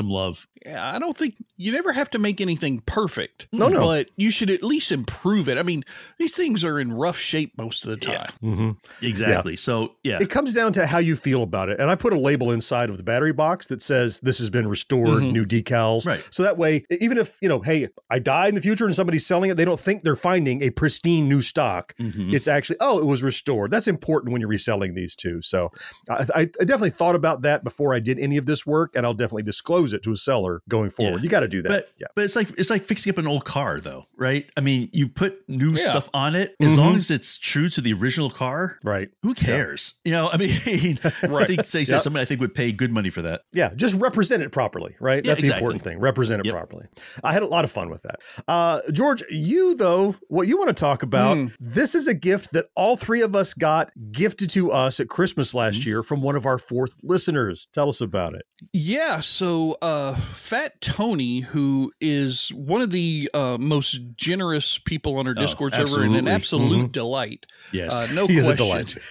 Speaker 6: some love.
Speaker 5: Yeah, I don't think you never have to make anything perfect.
Speaker 4: No, no.
Speaker 5: But you should at least improve it. I mean, these things are in rough shape most of the time.
Speaker 6: Yeah. Mm-hmm. Exactly. Yeah. So, yeah.
Speaker 4: It comes down to how you feel about it. And I put a label inside of the battery box that says this has been restored, mm-hmm. new decals.
Speaker 6: Right.
Speaker 4: So that way, even if, you know, hey, I die in the future and somebody's selling it, they don't think they're finding a pristine new stock. Mm-hmm. It's actually, oh, it was restored. That's important when you're reselling these too. So I, I definitely thought about that before I did any of this work, and I'll definitely disclose it to a seller going forward.
Speaker 6: Yeah.
Speaker 4: You got to do that.
Speaker 6: But,
Speaker 4: yeah.
Speaker 6: but it's like it's like fixing up an old car, though, right? I mean, you put new
Speaker 5: yeah.
Speaker 6: stuff on it as
Speaker 4: mm-hmm.
Speaker 6: long as it's true to the original car,
Speaker 4: right?
Speaker 6: Who cares? Yeah. You know, I mean, right. I think say
Speaker 4: yep.
Speaker 6: somebody I think would pay good money for that.
Speaker 4: Yeah, just represent it properly, right?
Speaker 6: Yeah,
Speaker 4: That's
Speaker 6: exactly.
Speaker 4: the important thing. Represent it
Speaker 6: yep.
Speaker 4: properly. I had a lot of fun with that. Uh, George, you though, what you want to talk about? Mm. This is a gift that all three of us got gifted to us at Christmas last mm. year from one of our fourth listeners. Tell us about it.
Speaker 5: Yeah, so uh, Fat Tony, who is one of the uh, most generous people on our
Speaker 6: oh,
Speaker 5: Discord server and an absolute mm-hmm. delight.
Speaker 6: Yes,
Speaker 5: uh, no
Speaker 4: he
Speaker 5: question.
Speaker 4: Is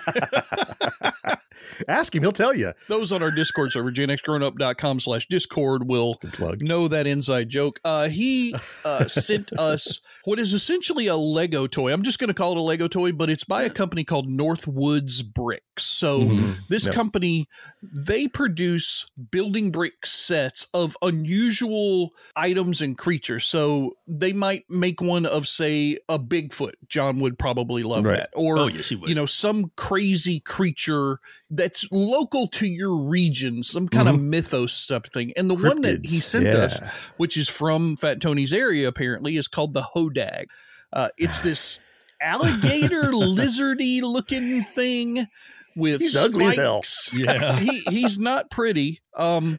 Speaker 4: a delight. Ask him, he'll tell you.
Speaker 5: Those on our Discord server, gen x grown up dot com slash discord, will know that inside joke. Uh, he uh, sent us what is essentially a Lego toy. I'm just going to call it a Lego toy, but it's by a company called Northwoods Bricks. So mm-hmm. this yep. company, they produce building brick sets of unusual items and creatures. So they might make one of, say, a Bigfoot. John would probably love
Speaker 4: right.
Speaker 5: that. Or,
Speaker 6: oh, yes, he would.
Speaker 5: you know, some crazy creature that's local to your region, some kind mm-hmm. of mythos type thing. And the Cryptids. one that he sent yeah. us, which is from Fat Tony's area, apparently, is called the Hodag. Uh, it's this alligator lizardy looking thing with
Speaker 4: he's
Speaker 5: spikes.
Speaker 4: ugly as hell.
Speaker 5: Yeah. he, he's not pretty. Um,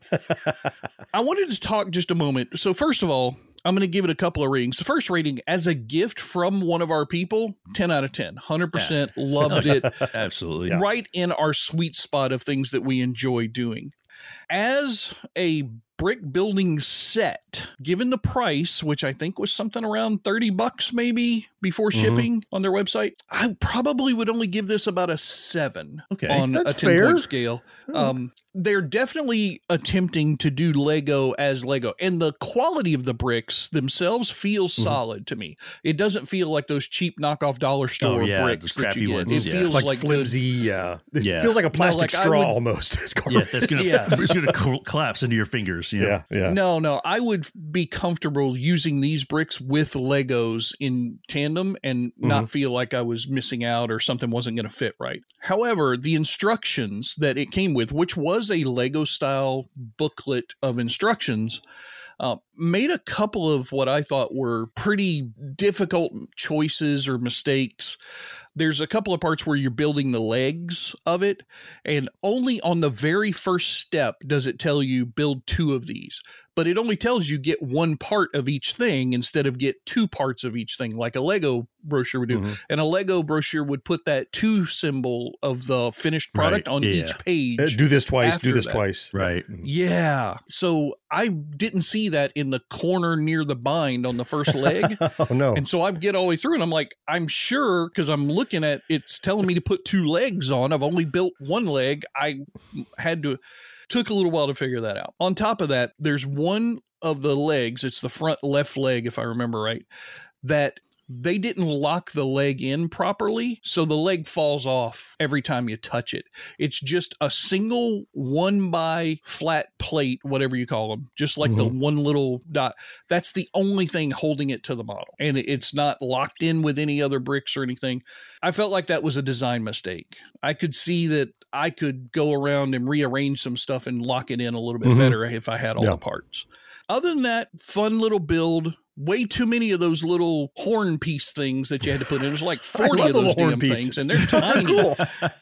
Speaker 5: I wanted to talk just a moment. So first of all, I'm going to give it a couple of ratings. The first rating, as a gift from one of our people, ten out of ten. one hundred percent yeah. loved it.
Speaker 6: Absolutely.
Speaker 5: Yeah. Right in our sweet spot of things that we enjoy doing. As a brick building set, given the price, which I think was something around thirty bucks maybe before shipping mm-hmm. on their website, I probably would only give this about a seven
Speaker 6: okay.
Speaker 5: on
Speaker 4: That's
Speaker 5: a ten
Speaker 4: fair.
Speaker 5: point scale. Mm. Um, they're definitely attempting to do Lego as Lego, and the quality of the bricks themselves feels mm-hmm. solid to me. It doesn't feel like those cheap knockoff dollar store
Speaker 6: oh, yeah,
Speaker 5: bricks that you get.
Speaker 6: Ones,
Speaker 5: it
Speaker 6: yeah.
Speaker 5: feels
Speaker 4: like,
Speaker 5: like
Speaker 4: flimsy. Yeah, it
Speaker 6: yeah.
Speaker 4: feels like a plastic
Speaker 5: no, like
Speaker 4: straw
Speaker 5: would,
Speaker 4: almost.
Speaker 6: yeah, that's gonna yeah. it's gonna co- collapse into your fingers. You know?
Speaker 4: Yeah, yeah.
Speaker 5: No, no, I would be comfortable using these bricks with Legos in tandem and mm-hmm. not feel like I was missing out or something wasn't going to fit right. However, the instructions that it came with, which was a Lego style booklet of instructions, uh, made a couple of what I thought were pretty difficult choices or mistakes. There's a couple of parts where you're building the legs of it, and only on the very first step does it tell you build two of these. But it only tells you get one part of each thing instead of get two parts of each thing, like a Lego brochure would do. Mm-hmm. And a Lego brochure would put that two symbol of the finished product right. on
Speaker 6: yeah.
Speaker 5: each page.
Speaker 4: Uh, do this twice, do this
Speaker 5: that.
Speaker 4: twice.
Speaker 6: Right.
Speaker 5: Yeah. So I didn't see that in the corner near the bind on the first leg.
Speaker 4: Oh, no.
Speaker 5: And so I get all the way through and I'm like, I'm sure, because I'm looking at it's telling me to put two legs on. I've only built one leg. I had to... Took a little while to figure that out. On top of that, there's one of the legs, it's the front left leg, if I remember right, that they didn't lock the leg in properly, so the leg falls off every time you touch it. It's just a single one by flat plate, whatever you call them, just like mm-hmm. the one little dot. That's the only thing holding it to the model, and it's not locked in with any other bricks or anything. I felt like that was a design mistake. I could see that I could go around and rearrange some stuff and lock it in a little bit mm-hmm. better if I had all
Speaker 4: yeah.
Speaker 5: the parts. Other than that, fun little build. Way too many of those little horn piece things that you had to put in. There's like forty of those damn things, and they're tiny. Cool.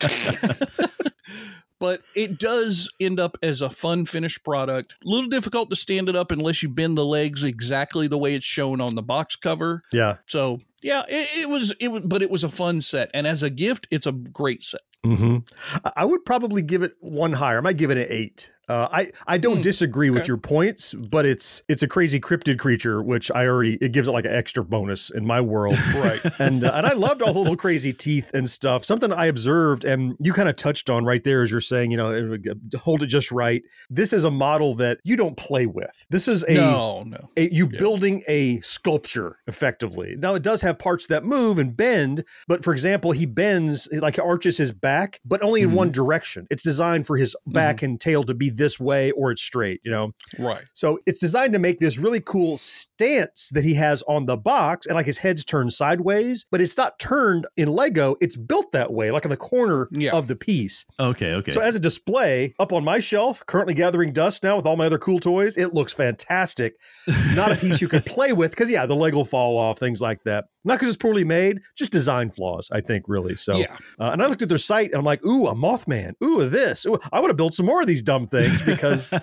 Speaker 5: But it does end up as a fun finished product. A little difficult to stand it up unless you bend the legs exactly the way it's shown on the box cover.
Speaker 4: Yeah.
Speaker 5: So yeah, it, it was it was, but it was a fun set, and as a gift, it's a great set.
Speaker 4: Mm-hmm. I would probably give it one higher. I might give it an eight. Uh, I I don't
Speaker 5: Hmm.
Speaker 4: disagree with
Speaker 5: Okay.
Speaker 4: your points, but it's it's a crazy cryptid creature, which I already it gives it like an extra bonus in my world,
Speaker 5: Right.
Speaker 4: and uh, and I loved all the little crazy teeth and stuff. Something I observed, and you kind of touched on right there, as you're saying, you know, hold it just right. This is a model that you don't play with. This is a
Speaker 5: No, no.
Speaker 4: a, you building a sculpture effectively. Now it does have parts that move and bend, but for example, he bends like arches his back, but only in
Speaker 5: Mhm.
Speaker 4: one direction. It's designed for his back and tail to be this way or it's straight, you know?
Speaker 5: Right.
Speaker 4: So it's designed to make this really cool stance that he has on the box, and like his head's turned sideways, but it's not turned in Lego. It's built that way, like in the corner
Speaker 5: Yeah.
Speaker 4: of the piece.
Speaker 6: Okay, okay.
Speaker 4: So as a display up on my shelf, currently gathering dust now with all my other cool toys, it looks fantastic. Not a piece you could play with because, yeah, the leg will fall off, things like that. Not because it's poorly made, just design flaws, I think, really. So,
Speaker 5: Yeah.
Speaker 4: uh, and I looked at their site and I'm like, ooh, a Mothman. Ooh, this. Ooh, I want to build some more of these dumb things because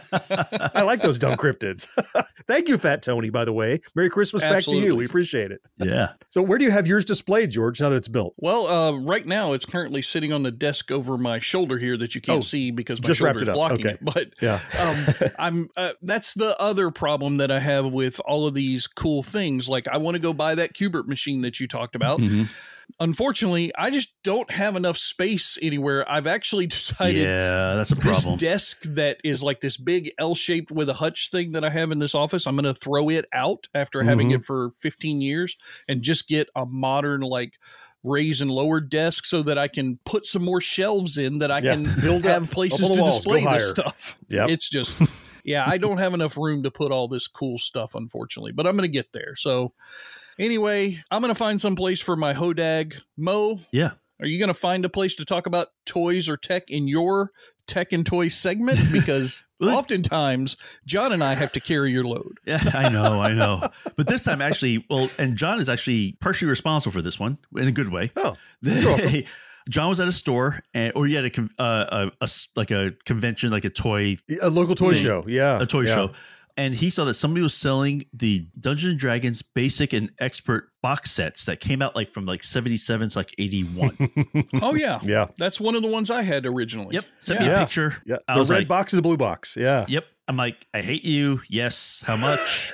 Speaker 4: I like those dumb cryptids. Thank you, Fat Tony, by the way. Merry Christmas back to you.
Speaker 5: Absolutely.
Speaker 4: We appreciate it.
Speaker 6: yeah.
Speaker 4: So where do you have yours displayed, George, now that it's built?
Speaker 5: Well, uh, right now it's currently sitting on the desk over my shoulder here that you can't
Speaker 4: Oh,
Speaker 5: see because my
Speaker 4: just
Speaker 5: shoulder
Speaker 4: wrapped
Speaker 5: is
Speaker 4: it up.
Speaker 5: blocking
Speaker 4: Okay.
Speaker 5: it. But
Speaker 4: Yeah.
Speaker 5: um, I'm uh, that's the other problem that I have with all of these cool things. Like I want to go buy that Cubert machine that you talked about.
Speaker 6: Mhm.
Speaker 5: Unfortunately, I just don't have enough space anywhere. I've actually decided
Speaker 6: Yeah, that's a
Speaker 5: this
Speaker 6: problem.
Speaker 5: desk that is like this big L-shaped with a hutch thing that I have in this office, I'm going to throw it out after having
Speaker 4: Mhm.
Speaker 5: it for fifteen years and just get a modern like raise and lower desk so that I can put some more shelves in that I
Speaker 4: Yeah,
Speaker 5: can
Speaker 4: build
Speaker 5: have
Speaker 4: up,
Speaker 5: places
Speaker 4: up on the
Speaker 5: to
Speaker 4: walls,
Speaker 5: display
Speaker 4: go
Speaker 5: this
Speaker 4: higher.
Speaker 5: stuff.
Speaker 4: Yep.
Speaker 5: It's just, yeah, I don't have enough room to put all this cool stuff, unfortunately, but I'm going to get there. So anyway, I'm going to find some place for my Hodag. Mo,
Speaker 6: Yeah.
Speaker 5: are you going to find a place to talk about toys or tech in your tech and toy segment? Because
Speaker 6: Well,
Speaker 5: oftentimes John and I have to carry your load.
Speaker 6: Yeah, I know, I know. But this time, actually, well, and John is actually partially responsible for this one in a good way.
Speaker 4: Oh,
Speaker 6: They- John was at a store, and or you had a, con- uh, a, a s- like a convention, like a toy
Speaker 4: A local toy
Speaker 6: thing,
Speaker 4: show. Yeah.
Speaker 6: a toy
Speaker 4: yeah.
Speaker 6: show, and he saw that somebody was selling the Dungeons and Dragons Basic and Expert box sets that came out like from like seventy-seven to like eighty-one.
Speaker 5: Oh, yeah.
Speaker 4: Yeah.
Speaker 5: That's one of the ones I had originally.
Speaker 6: Yep, sent
Speaker 5: Yeah.
Speaker 6: me a
Speaker 4: Yeah.
Speaker 6: picture.
Speaker 4: Yeah.
Speaker 6: I
Speaker 4: The
Speaker 6: was
Speaker 4: red
Speaker 6: like,
Speaker 4: box is the blue box. Yeah.
Speaker 6: "Yep." I'm like, "I hate you." Yes. How much?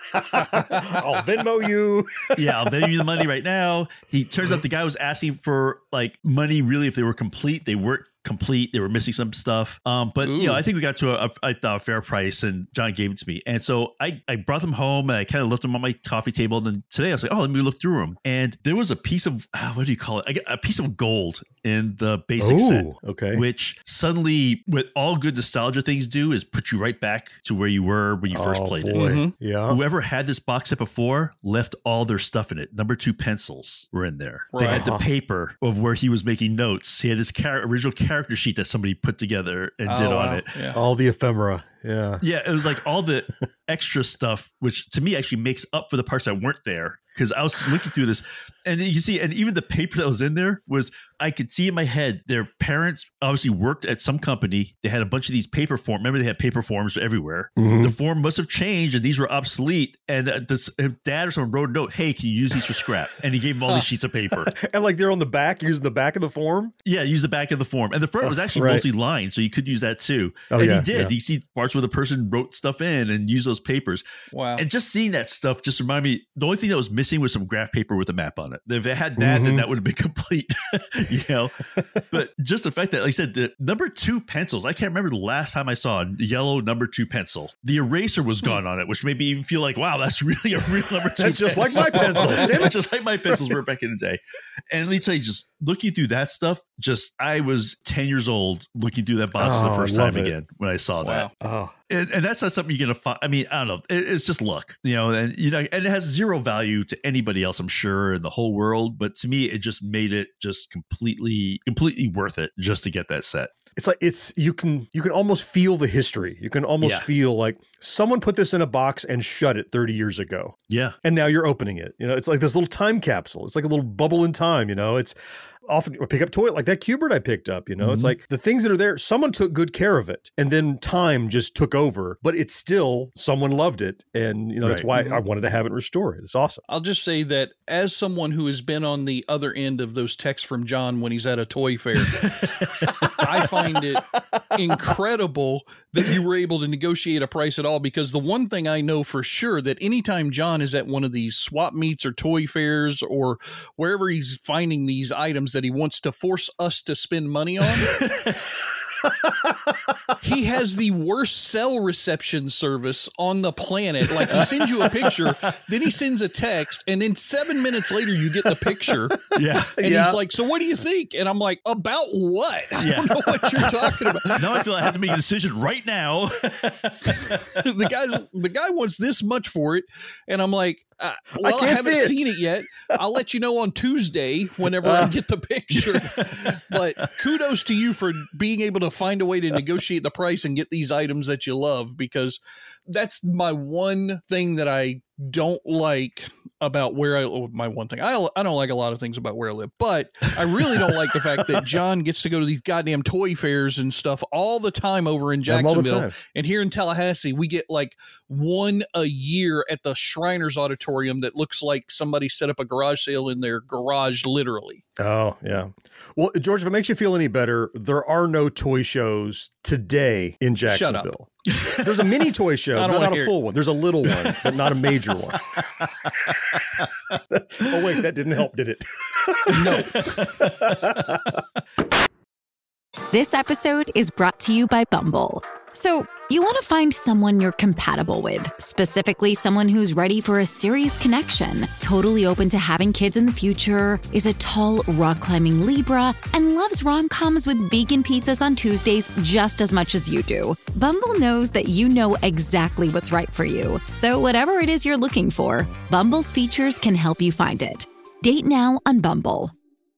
Speaker 4: I'll Venmo you.
Speaker 6: Yeah, I'll bet you the money right now. He turns out the guy was asking for like money really if they were complete. They weren't complete. They were missing some stuff. Um, but you know,
Speaker 5: Ooh.
Speaker 6: I think we got to a, a I thought a fair price, and John gave it to me. And so I I brought them home and I kind of left them on my coffee table. And then today I was like, oh, let me look through them. And there was a piece of ah, what do you call it? I get a piece of gold in the basic set.
Speaker 4: Ooh, okay.
Speaker 6: Which suddenly, what all good nostalgia things do is put you right back to where you were when you first
Speaker 4: Oh,
Speaker 6: played it.
Speaker 4: boy.
Speaker 5: Mhm.
Speaker 4: Yeah.
Speaker 6: Whoever had this box set before left all their stuff in it. Number two pencils were in there. They
Speaker 5: Right.
Speaker 6: had the paper of where he was making notes. He had his char- original character sheet that somebody put together and
Speaker 5: Oh,
Speaker 6: did on
Speaker 5: wow.
Speaker 6: it.
Speaker 5: Yeah.
Speaker 4: All the ephemera. Yeah.
Speaker 6: Yeah, it was like all the extra stuff, which to me actually makes up for the parts that weren't there. Because I was looking through this, and you see, and even the paper that was in there was, I could see in my head, their parents obviously worked at some company. They had a bunch of these paper forms. Remember, they had paper forms everywhere.
Speaker 4: Mhm.
Speaker 6: The form must have changed, and these were obsolete. And uh, this uh, dad or someone wrote a note, "Hey, can you use these for scrap?" And he gave them all these sheets of paper.
Speaker 4: And like they're on the back, using the back of the form.
Speaker 6: Yeah, use the back of the form, and the front was actually
Speaker 4: Right.
Speaker 6: mostly lined, so you could use that too.
Speaker 4: Oh,
Speaker 6: and
Speaker 4: yeah,
Speaker 6: he did.
Speaker 4: yeah.
Speaker 6: You see parts where the person wrote stuff in and used those papers.
Speaker 5: Wow.
Speaker 6: And just seeing that stuff just reminded me. The only thing that was missing was some graph paper with a map on it. If it had that,
Speaker 4: Mhm.
Speaker 6: then that would have been complete. You know, but just the fact that, like I said, the number two pencils. I can't remember the last time I saw a yellow number two pencil. The eraser was gone on it, which made me even feel like, wow, that's really a real number two.
Speaker 4: That's just like my pencil.
Speaker 6: Damn it, just like my pencils were back in the day. And let me tell you, just looking through that stuff, just I was ten years old looking through that box
Speaker 4: Oh,
Speaker 6: the first
Speaker 4: I love
Speaker 6: time
Speaker 4: it.
Speaker 6: again when I saw that.
Speaker 5: Wow.
Speaker 4: Oh,
Speaker 6: And, and that's not something you're gonna find. I mean, I don't know. It, it's just luck, you know. And you know, and it has zero value to anybody else, I'm sure, in the whole world. But to me, it just made it just completely, completely worth it just to get that set.
Speaker 4: it's like it's you can you can almost feel the history. You can almost
Speaker 6: Yeah.
Speaker 4: feel like someone put this in a box and shut it thirty years ago,
Speaker 6: Yeah,
Speaker 4: and now you're opening it. You know, it's like this little time capsule. It's like a little bubble in time. You know, it's often I pick up toy like that Cubert I picked up. You know, it's
Speaker 6: Mhm.
Speaker 4: like the things that are there. Someone took good care of it, and then time just took over. But it's still someone loved it, and you know that's
Speaker 6: Right.
Speaker 4: why I wanted to have it restored. It's awesome.
Speaker 5: I'll just say that as someone who has been on the other end of those texts from John when he's at a toy fair, I find find it incredible that you were able to negotiate a price at all, because the one thing I know for sure that anytime John is at one of these swap meets or toy fairs or wherever he's finding these items that he wants to force us to spend money on, he has the worst cell reception service on the planet. Like, he sends you a picture, then he sends a text, and then seven minutes later you get the picture.
Speaker 6: Yeah.
Speaker 5: And
Speaker 4: Yeah.
Speaker 5: he's like, so what do you think? And I'm like, about what? I
Speaker 6: Yeah.
Speaker 5: don't know what you're talking about.
Speaker 6: Now I feel I have to make a decision right now.
Speaker 5: the guy's the guy wants this much for it, and I'm like, uh, well, I,
Speaker 4: can't
Speaker 5: haven't
Speaker 4: see it.
Speaker 5: seen it yet. I'll let you know on Tuesday whenever I get the picture. But kudos to you for being able to find a way to negotiate the price and get these items that you love, because that's my one thing that I don't like about where I oh, my one thing. I I don't like a lot of things about where I live, but I really don't like the fact that John gets to go to these goddamn toy fairs and stuff all the time over in
Speaker 4: Them all the
Speaker 5: Jacksonville.
Speaker 4: time.
Speaker 5: And here in Tallahassee, we get like one a year at the Shriners Auditorium that looks like somebody set up a garage sale in their garage, literally.
Speaker 4: Oh, yeah. Well, George, if it makes you feel any better, there are no toy shows today in
Speaker 5: Shut up.
Speaker 4: Jacksonville. There's a mini toy show,
Speaker 5: I don't
Speaker 4: but
Speaker 5: wanna
Speaker 4: not a
Speaker 5: hear
Speaker 4: full
Speaker 5: it.
Speaker 4: one. There's a little one, but not a major one. Oh, wait, that didn't help, did it?
Speaker 12: This episode is brought to you by Bumble. So, you want to find someone you're compatible with, specifically someone who's ready for a serious connection, totally open to having kids in the future, is a tall, rock-climbing Libra, and loves rom-coms with vegan pizzas on Tuesdays just as much as you do. Bumble knows that you know exactly what's right for you. So whatever it is you're looking for, Bumble's features can help you find it. Date now on Bumble.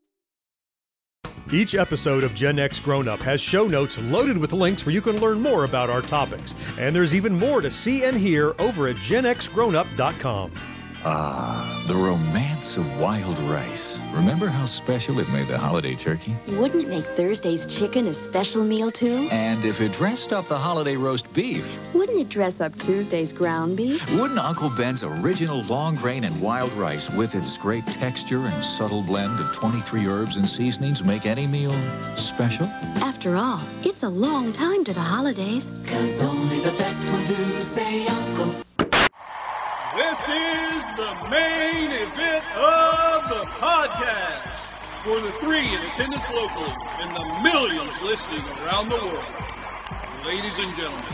Speaker 4: Each episode of Gen X Grown Up has show notes loaded with links where you can learn more about our topics. And there's even more to see and hear over at gen x grown up dot com.
Speaker 13: Ah, the romance of wild rice. Remember how special it made the holiday turkey?
Speaker 14: Wouldn't it make Thursday's chicken a special meal, too?
Speaker 13: And if it dressed up the holiday roast beef?
Speaker 14: Wouldn't it dress up Tuesday's ground beef?
Speaker 13: Wouldn't Uncle Ben's original long grain and wild rice, with its great texture and subtle blend of twenty-three herbs and seasonings, make any meal special?
Speaker 14: After all, it's a long time to the holidays. 'Cause only the best will do, say Uncle.
Speaker 15: This is the main event of the podcast for the three in attendance locally and the millions listening around the world. Ladies and gentlemen,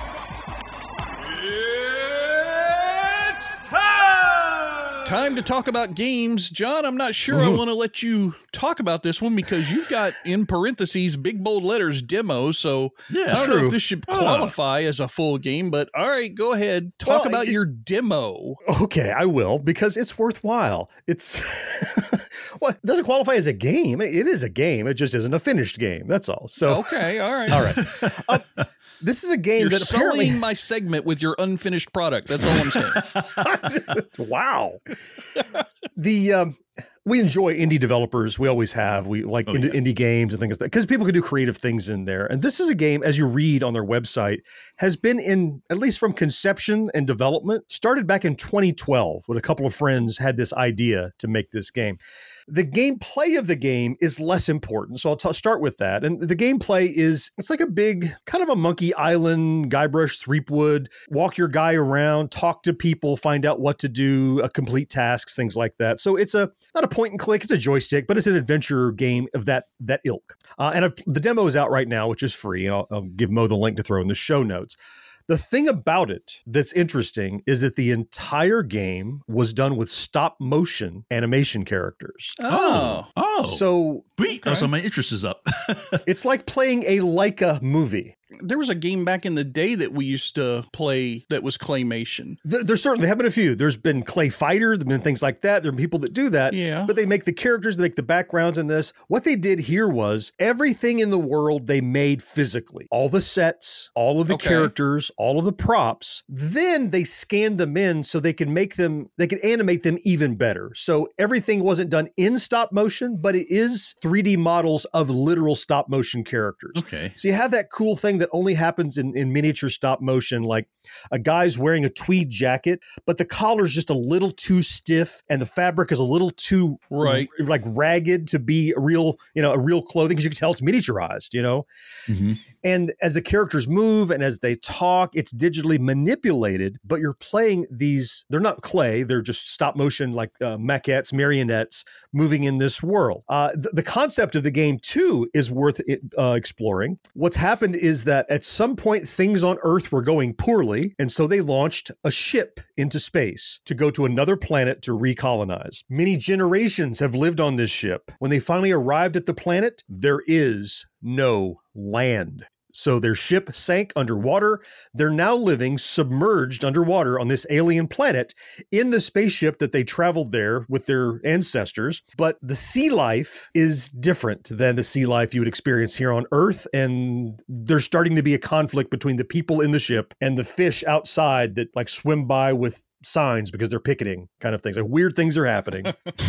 Speaker 15: it's time!
Speaker 5: Time to talk about games. John, I'm not sure I want to let you talk about this one because you've got in parentheses, big bold letters, demo. So
Speaker 6: Yeah,
Speaker 5: I don't
Speaker 6: it's
Speaker 5: know
Speaker 6: true.
Speaker 5: if this should
Speaker 6: Ah.
Speaker 5: qualify as a full game, but all right, go ahead. Talk
Speaker 4: Well,
Speaker 5: about
Speaker 4: it-
Speaker 5: your demo.
Speaker 4: Okay, I will, because it's worthwhile. It's well, it doesn't qualify as a game. It is a game. It just isn't a finished game. That's all. So
Speaker 5: Okay, all right.
Speaker 4: all right. Um, this is a game
Speaker 5: You're
Speaker 4: that apparently.
Speaker 5: sullying my segment with your unfinished product. That's all I'm saying.
Speaker 4: Wow. The um, we enjoy indie developers. We always have. We like
Speaker 6: Oh,
Speaker 4: indie,
Speaker 6: yeah.
Speaker 4: indie games and things like that because people can do creative things in there. And this is a game, as you read on their website, has been in at least from conception and development. Started back in twenty twelve when a couple of friends had this idea to make this game. The gameplay of the game is less important, so I'll t- start with that. And the gameplay is, it's like a big, kind of a Monkey Island, Guybrush Threepwood, walk your guy around, talk to people, find out what to do, uh, complete tasks, things like that. So it's a, not a point and click, it's a joystick, but it's an adventure game of that that ilk. Uh, and I've, the demo is out right now, which is free. I'll, I'll give Mo the link to throw in the show notes. The thing about it that's interesting is that the entire game was done with stop motion animation characters.
Speaker 5: Oh.
Speaker 6: Oh.
Speaker 4: So
Speaker 6: Sweet. Oh, so my interest is up.
Speaker 4: it's like playing a Leica movie.
Speaker 5: There was a game back in the day that we used to play that was claymation.
Speaker 4: There, there's certainly have been a few. There's been Clay Fighter, there've been things like that. There are people that do that.
Speaker 5: Yeah.
Speaker 4: But they make the characters, they make the backgrounds in this. What they did here was everything in the world they made physically. All the sets, all of the
Speaker 5: Okay.
Speaker 4: characters, all of the props. Then they scanned them in so they can make them, they can animate them even better. So everything wasn't done in stop motion, but it is three D models of literal stop motion characters.
Speaker 6: Okay.
Speaker 4: So you have that cool thing that only happens in, in miniature stop motion. Like a guy's wearing a tweed jacket, but the collar's just a little too stiff and the fabric is a little too
Speaker 5: right.
Speaker 4: r- like ragged to be a real, you know, a real clothing, because you can tell it's miniaturized, you know? Mm-hmm. And as the characters move and as they talk, it's digitally manipulated, but you're playing these, they're not clay, they're just stop motion, like uh, maquettes, marionettes moving in this world. Uh, th- the concept of the game, too, is worth uh, exploring. What's happened is that at some point, things on Earth were going poorly, and so they launched a ship into space to go to another planet to recolonize. Many generations have lived on this ship. When they finally arrived at the planet, there is no land. So their ship sank underwater. They're now living submerged underwater on this alien planet in the spaceship that they traveled there with their ancestors. But the sea life is different than the sea life you would experience here on Earth. And there's starting to be a conflict between the people in the ship and the fish outside that like swim by with signs because they're picketing, kind of things. Like weird things are happening.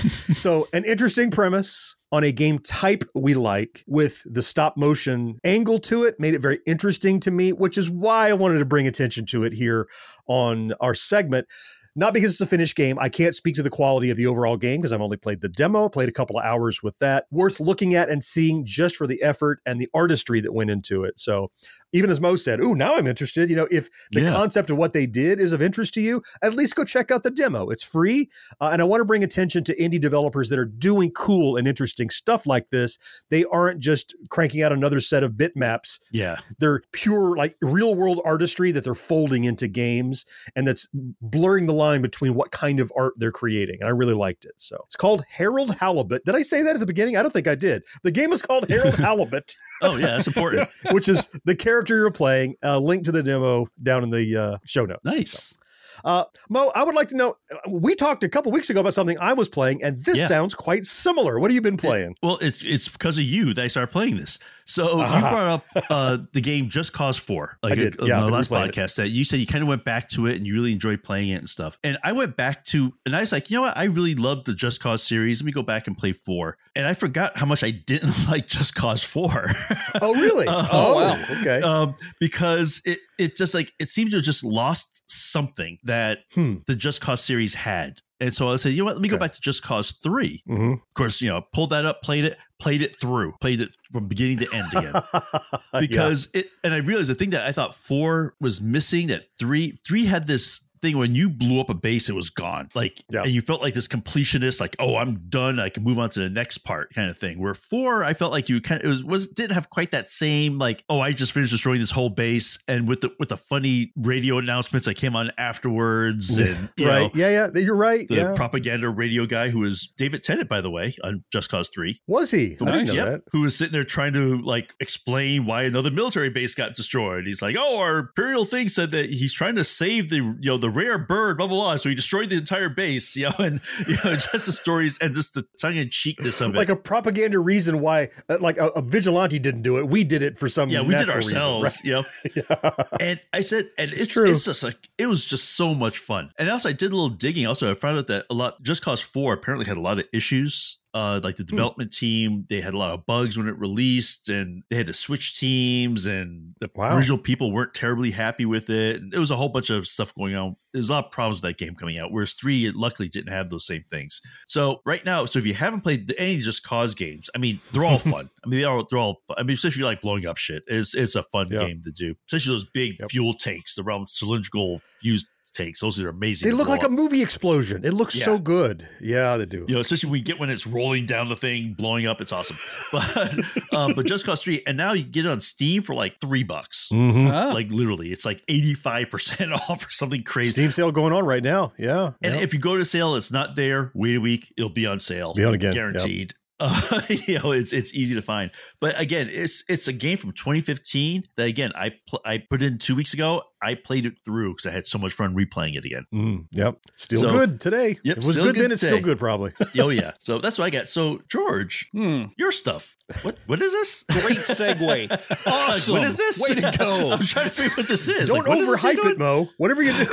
Speaker 4: So an interesting premise on a game type we like, with the stop motion angle to it, made it very interesting to me, which is why I wanted to bring attention to it here on our segment. Not because it's a finished game. I can't speak to the quality of the overall game because I've only played the demo, played a couple of hours with that. Worth looking at and seeing just for the effort and the artistry that went into it. So even as Mo said, ooh, now I'm interested. You know, if the yeah. concept of what they did is of interest to you, at least go check out the demo. It's free. Uh, and I want to bring attention to indie developers that are doing cool and interesting stuff like this. They aren't just cranking out another set of bitmaps.
Speaker 6: Yeah.
Speaker 4: They're pure, like real world artistry that they're folding into games, and that's blurring the line between what kind of art they're creating. And I really liked it. So it's called Harold Halibut. Did I say that at the beginning? I don't think I did. The game is called Harold Halibut.
Speaker 6: Oh yeah, that's important.
Speaker 4: Which is the character you're playing. Uh, link to the demo down in the uh, show notes.
Speaker 6: Nice.
Speaker 4: So. Uh, Mo, I would like to know, we talked a couple weeks ago about something I was playing, and this yeah. sounds quite similar. What have you been playing?
Speaker 6: It, well, it's it's because of you that I started playing this. So uh-huh. you brought up uh, the game Just Cause four, like
Speaker 4: I did.
Speaker 6: A,
Speaker 4: Yeah,
Speaker 6: on the last
Speaker 4: replayed
Speaker 6: podcast, that you said you kind of went back to it and you really enjoyed playing it and stuff. And I went back to, and I was like, you know what? I really loved the Just Cause series. Let me go back and play four. And I forgot how much I didn't like Just Cause four.
Speaker 4: Oh, really?
Speaker 6: uh,
Speaker 4: oh, wow. Okay.
Speaker 6: Um, because it, it just like, it seemed to have just lost something that hmm. the Just Cause series had. And so I said, you know what, let me okay. go back to Just Cause three.
Speaker 4: Mm-hmm.
Speaker 6: Of course, you know, pulled that up, played it, played it through, played it from beginning to end again. Because yeah. it, and I realized the thing that I thought four was missing, that three, three had this thing when you blew up a base, it was gone. Like, yeah. and you felt like this completionist, like, oh, I'm done. I can move on to the next part kind of thing. Where four, I felt like you kind of, it was, was didn't have quite that same, like, oh, I just finished destroying this whole base. And with the, with the funny radio announcements that came on afterwards. And, you
Speaker 4: right.
Speaker 6: know,
Speaker 4: yeah. Yeah. You're right.
Speaker 6: The
Speaker 4: yeah.
Speaker 6: propaganda radio guy who was David Tennant, by the way, on Just Cause three.
Speaker 4: Was he?
Speaker 6: The
Speaker 4: I didn't know
Speaker 6: yep,
Speaker 4: that.
Speaker 6: Who was sitting there trying to like explain why another military base got destroyed. He's like, oh, our Imperial thing said that he's trying to save the, you know, the rare bird, blah, blah, blah. So he destroyed the entire base, you know, and, you know, just the stories and just the tongue in cheekness of it.
Speaker 4: Like a propaganda reason why, uh, like a, a vigilante didn't do it. We did it for some
Speaker 6: Yeah, we did
Speaker 4: reason,
Speaker 6: ourselves,
Speaker 4: right?
Speaker 6: you know? yeah. And I said, and it's, it's true. It's just like, it was just so much fun. And also I did a little digging. Also, I found out that a lot, Just Cause four apparently had a lot of issues. Uh, like the development hmm. team, they had a lot of bugs when it released, and they had to switch teams, and the wow. original people weren't terribly happy with it. And it was a whole bunch of stuff going on. There's a lot of problems with that game coming out, whereas three, it luckily didn't have those same things. So right now, so if you haven't played any Just Cause games, I mean, they're all fun. I mean, they are, they're all, I mean, especially if you like blowing up shit, it's, it's a fun yeah. game to do. Especially those big yep. fuel tanks, the round cylindrical fused takes. Those are amazing.
Speaker 4: They look like up. a movie explosion. It looks yeah. so good. Yeah, they do.
Speaker 6: You know, especially when we get when it's rolling down the thing, blowing up. It's awesome. But um, but Just Cause three, and now you get it on Steam for like three bucks.
Speaker 4: Mm-hmm.
Speaker 6: Ah. Like literally, it's like eighty-five percent off or something crazy.
Speaker 4: Steam sale going on right now. Yeah.
Speaker 6: And
Speaker 4: yeah.
Speaker 6: if you go to sale, it's not there. Wait a week, it'll be on sale.
Speaker 4: Be on again.
Speaker 6: Guaranteed.
Speaker 4: Yep.
Speaker 6: Uh, you know, it's it's easy to find. But again, it's it's a game from twenty fifteen that again I pl- I put in two weeks ago. I played it through because I had so much fun replaying it again.
Speaker 4: Mm, yep, still
Speaker 6: so,
Speaker 4: good today.
Speaker 6: Yep,
Speaker 4: it was good, good then.
Speaker 6: Today.
Speaker 4: It's still good, probably.
Speaker 6: Oh yeah. So that's what I got. So George,
Speaker 5: hmm.
Speaker 6: your stuff. What what is this?
Speaker 5: Great segue. Awesome.
Speaker 6: What is this?
Speaker 5: Way to go.
Speaker 6: I'm trying to figure out what this is.
Speaker 4: Don't
Speaker 6: like,
Speaker 4: overhype it, Mo. Whatever you do.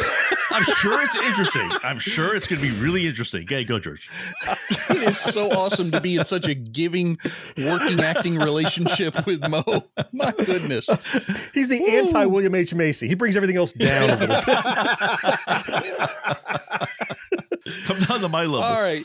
Speaker 6: I'm sure it's interesting. I'm sure it's going to be really interesting. Okay, go, George.
Speaker 5: It is so awesome to be in such a giving, working, acting relationship with Mo. My goodness.
Speaker 4: He's the Woo. anti-William H. Macy. He brings everything else down a little bit.
Speaker 6: Come down to my level.
Speaker 5: All right.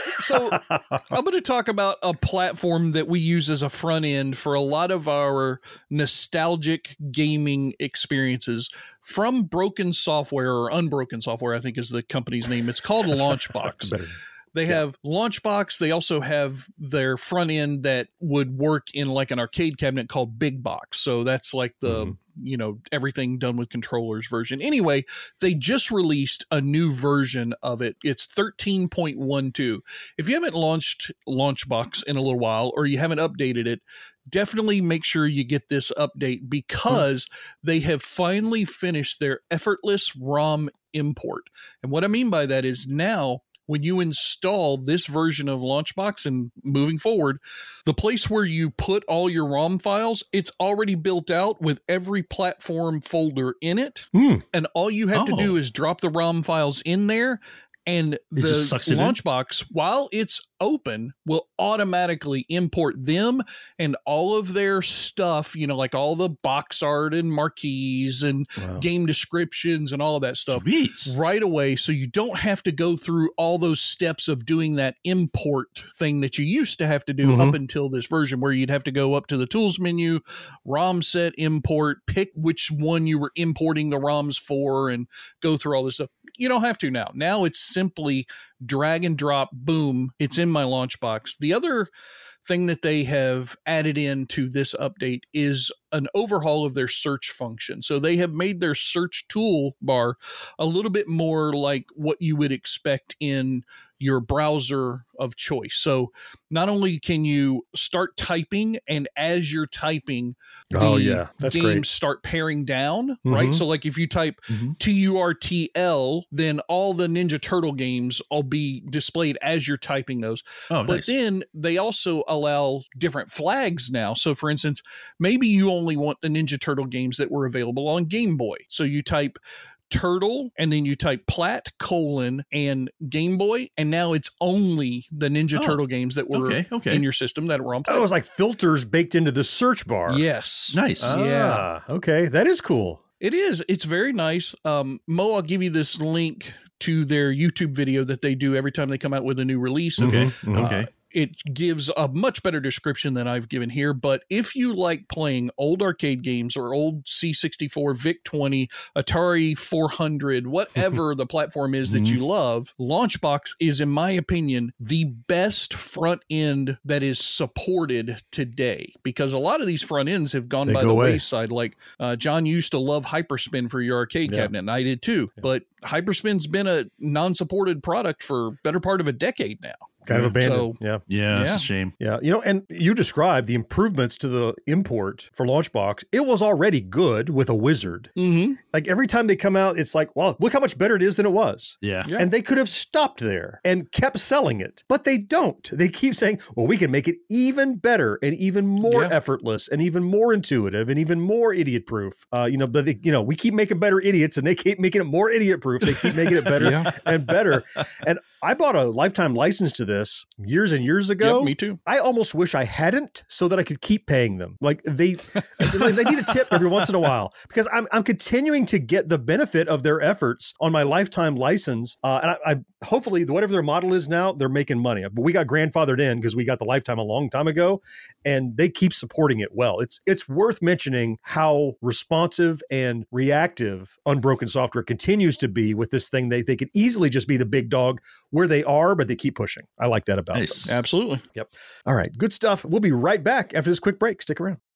Speaker 5: So I'm going to talk about a platform that we use as a front end for a lot of our nostalgic gaming experiences from Broken Software, or Unbroken Software, I think is the company's name. It's called Launchbox. They yeah. have Launchbox. They also have their front end that would work in like an arcade cabinet called Big Box. So that's like the, mm-hmm. you know, everything done with controllers version. Anyway, they just released a new version of it. It's thirteen point twelve. If you haven't launched Launchbox in a little while, or you haven't updated it, definitely make sure you get this update, because mm-hmm. they have finally finished their effortless ROM import. And what I mean by that is now, when you install this version of Launchbox and moving forward, the place where you put all your ROM files, it's already built out with every platform folder in it. Mm. And all you have oh. to do is drop the ROM files in there, and it the Launchbox, while it's open, will automatically import them and all of their stuff, you know, like all the box art and marquees and wow. game descriptions and all of that stuff
Speaker 6: Sweet.
Speaker 5: right away. So you don't have to go through all those steps of doing that import thing that you used to have to do mm-hmm. up until this version, where you'd have to go up to the tools menu, ROM set import, pick which one you were importing the ROMs for, and go through all this stuff. You don't have to now. Now it's simply drag and drop, boom, it's in my Launchbox. The other thing that they have added into this update is an overhaul of their search function. So they have made their search toolbar a little bit more like what you would expect in your browser of choice. So not only can you start typing, and as you're typing, the
Speaker 4: oh, yeah. That's
Speaker 5: games
Speaker 4: great.
Speaker 5: start paring down,
Speaker 4: Mm-hmm.
Speaker 5: right? So like if you type
Speaker 4: Mm-hmm.
Speaker 5: T U R T L, then all the Ninja Turtle games will be displayed as you're typing those.
Speaker 6: Oh,
Speaker 5: but
Speaker 6: nice.
Speaker 5: then they also allow different flags now. So for instance, maybe you only want the Ninja Turtle games that were available on Game Boy. So you type Turtle, and then you type Plat, colon, and Game Boy, and now it's only the Ninja
Speaker 6: Oh,
Speaker 5: Turtle games that were
Speaker 6: okay, okay.
Speaker 5: in your system that were on.
Speaker 4: Oh, it was like filters baked into the search bar.
Speaker 5: Yes.
Speaker 6: Nice.
Speaker 4: Ah,
Speaker 5: Yeah.
Speaker 4: Okay. That is cool.
Speaker 5: It is. It's very nice. Um, Mo, I'll give you this link to their YouTube video that they do every time they come out with a new release.
Speaker 6: Okay.
Speaker 4: Mhm,
Speaker 5: Uh,
Speaker 6: Okay.
Speaker 5: It gives a much better description than I've given here. But if you like playing old arcade games or old C sixty-four, VIC twenty, Atari four hundred, whatever the platform is that you love, Launchbox is, in my opinion, the best front end that is supported today. Because a lot of these front ends have gone
Speaker 4: They
Speaker 5: by
Speaker 4: go
Speaker 5: the
Speaker 4: away.
Speaker 5: wayside. Like uh, John used to love Hyperspin for your arcade
Speaker 4: Yeah.
Speaker 5: cabinet, and I did too. But Hyperspin's been a non-supported product for better part of a decade now.
Speaker 4: Kind of abandoned.
Speaker 5: So-
Speaker 4: yeah.
Speaker 6: Yeah, it's
Speaker 5: Yeah.
Speaker 6: a shame.
Speaker 4: Yeah. You know, and you described the improvements to the import for Launchbox. It was already good with a wizard.
Speaker 5: Mm-hmm.
Speaker 4: Like every time they come out, it's like, wow, look how much better it is than it was.
Speaker 6: Yeah.
Speaker 5: Yeah.
Speaker 4: And they could have stopped there and kept selling it, but they don't. They keep saying, well, we can make it even better and even more
Speaker 5: Yeah.
Speaker 4: effortless and even more intuitive and even more idiot proof. Uh, you know, but they, you know, we keep making better idiots and they keep making it more idiot proof. They keep making it better
Speaker 5: Yeah.
Speaker 4: and better. And I bought a lifetime license to this years and years ago.
Speaker 5: Yep, me too.
Speaker 4: I almost wish I hadn't, so that I could keep paying them. Like they, they they need a tip every once in a while, because I'm I'm continuing to get the benefit of their efforts on my lifetime license. Uh, and I, I hopefully whatever their model is now, they're making money. But we got grandfathered in because we got the lifetime a long time ago, and they keep supporting it well. It's it's worth mentioning how responsive and reactive Unbroken Software continues to be with this thing. They they could easily just be the big dog where they are, but they keep pushing. I like that about
Speaker 6: Nice.
Speaker 4: them.
Speaker 5: Absolutely.
Speaker 4: Yep. All right. Good stuff. We'll be right back after this quick break. Stick around.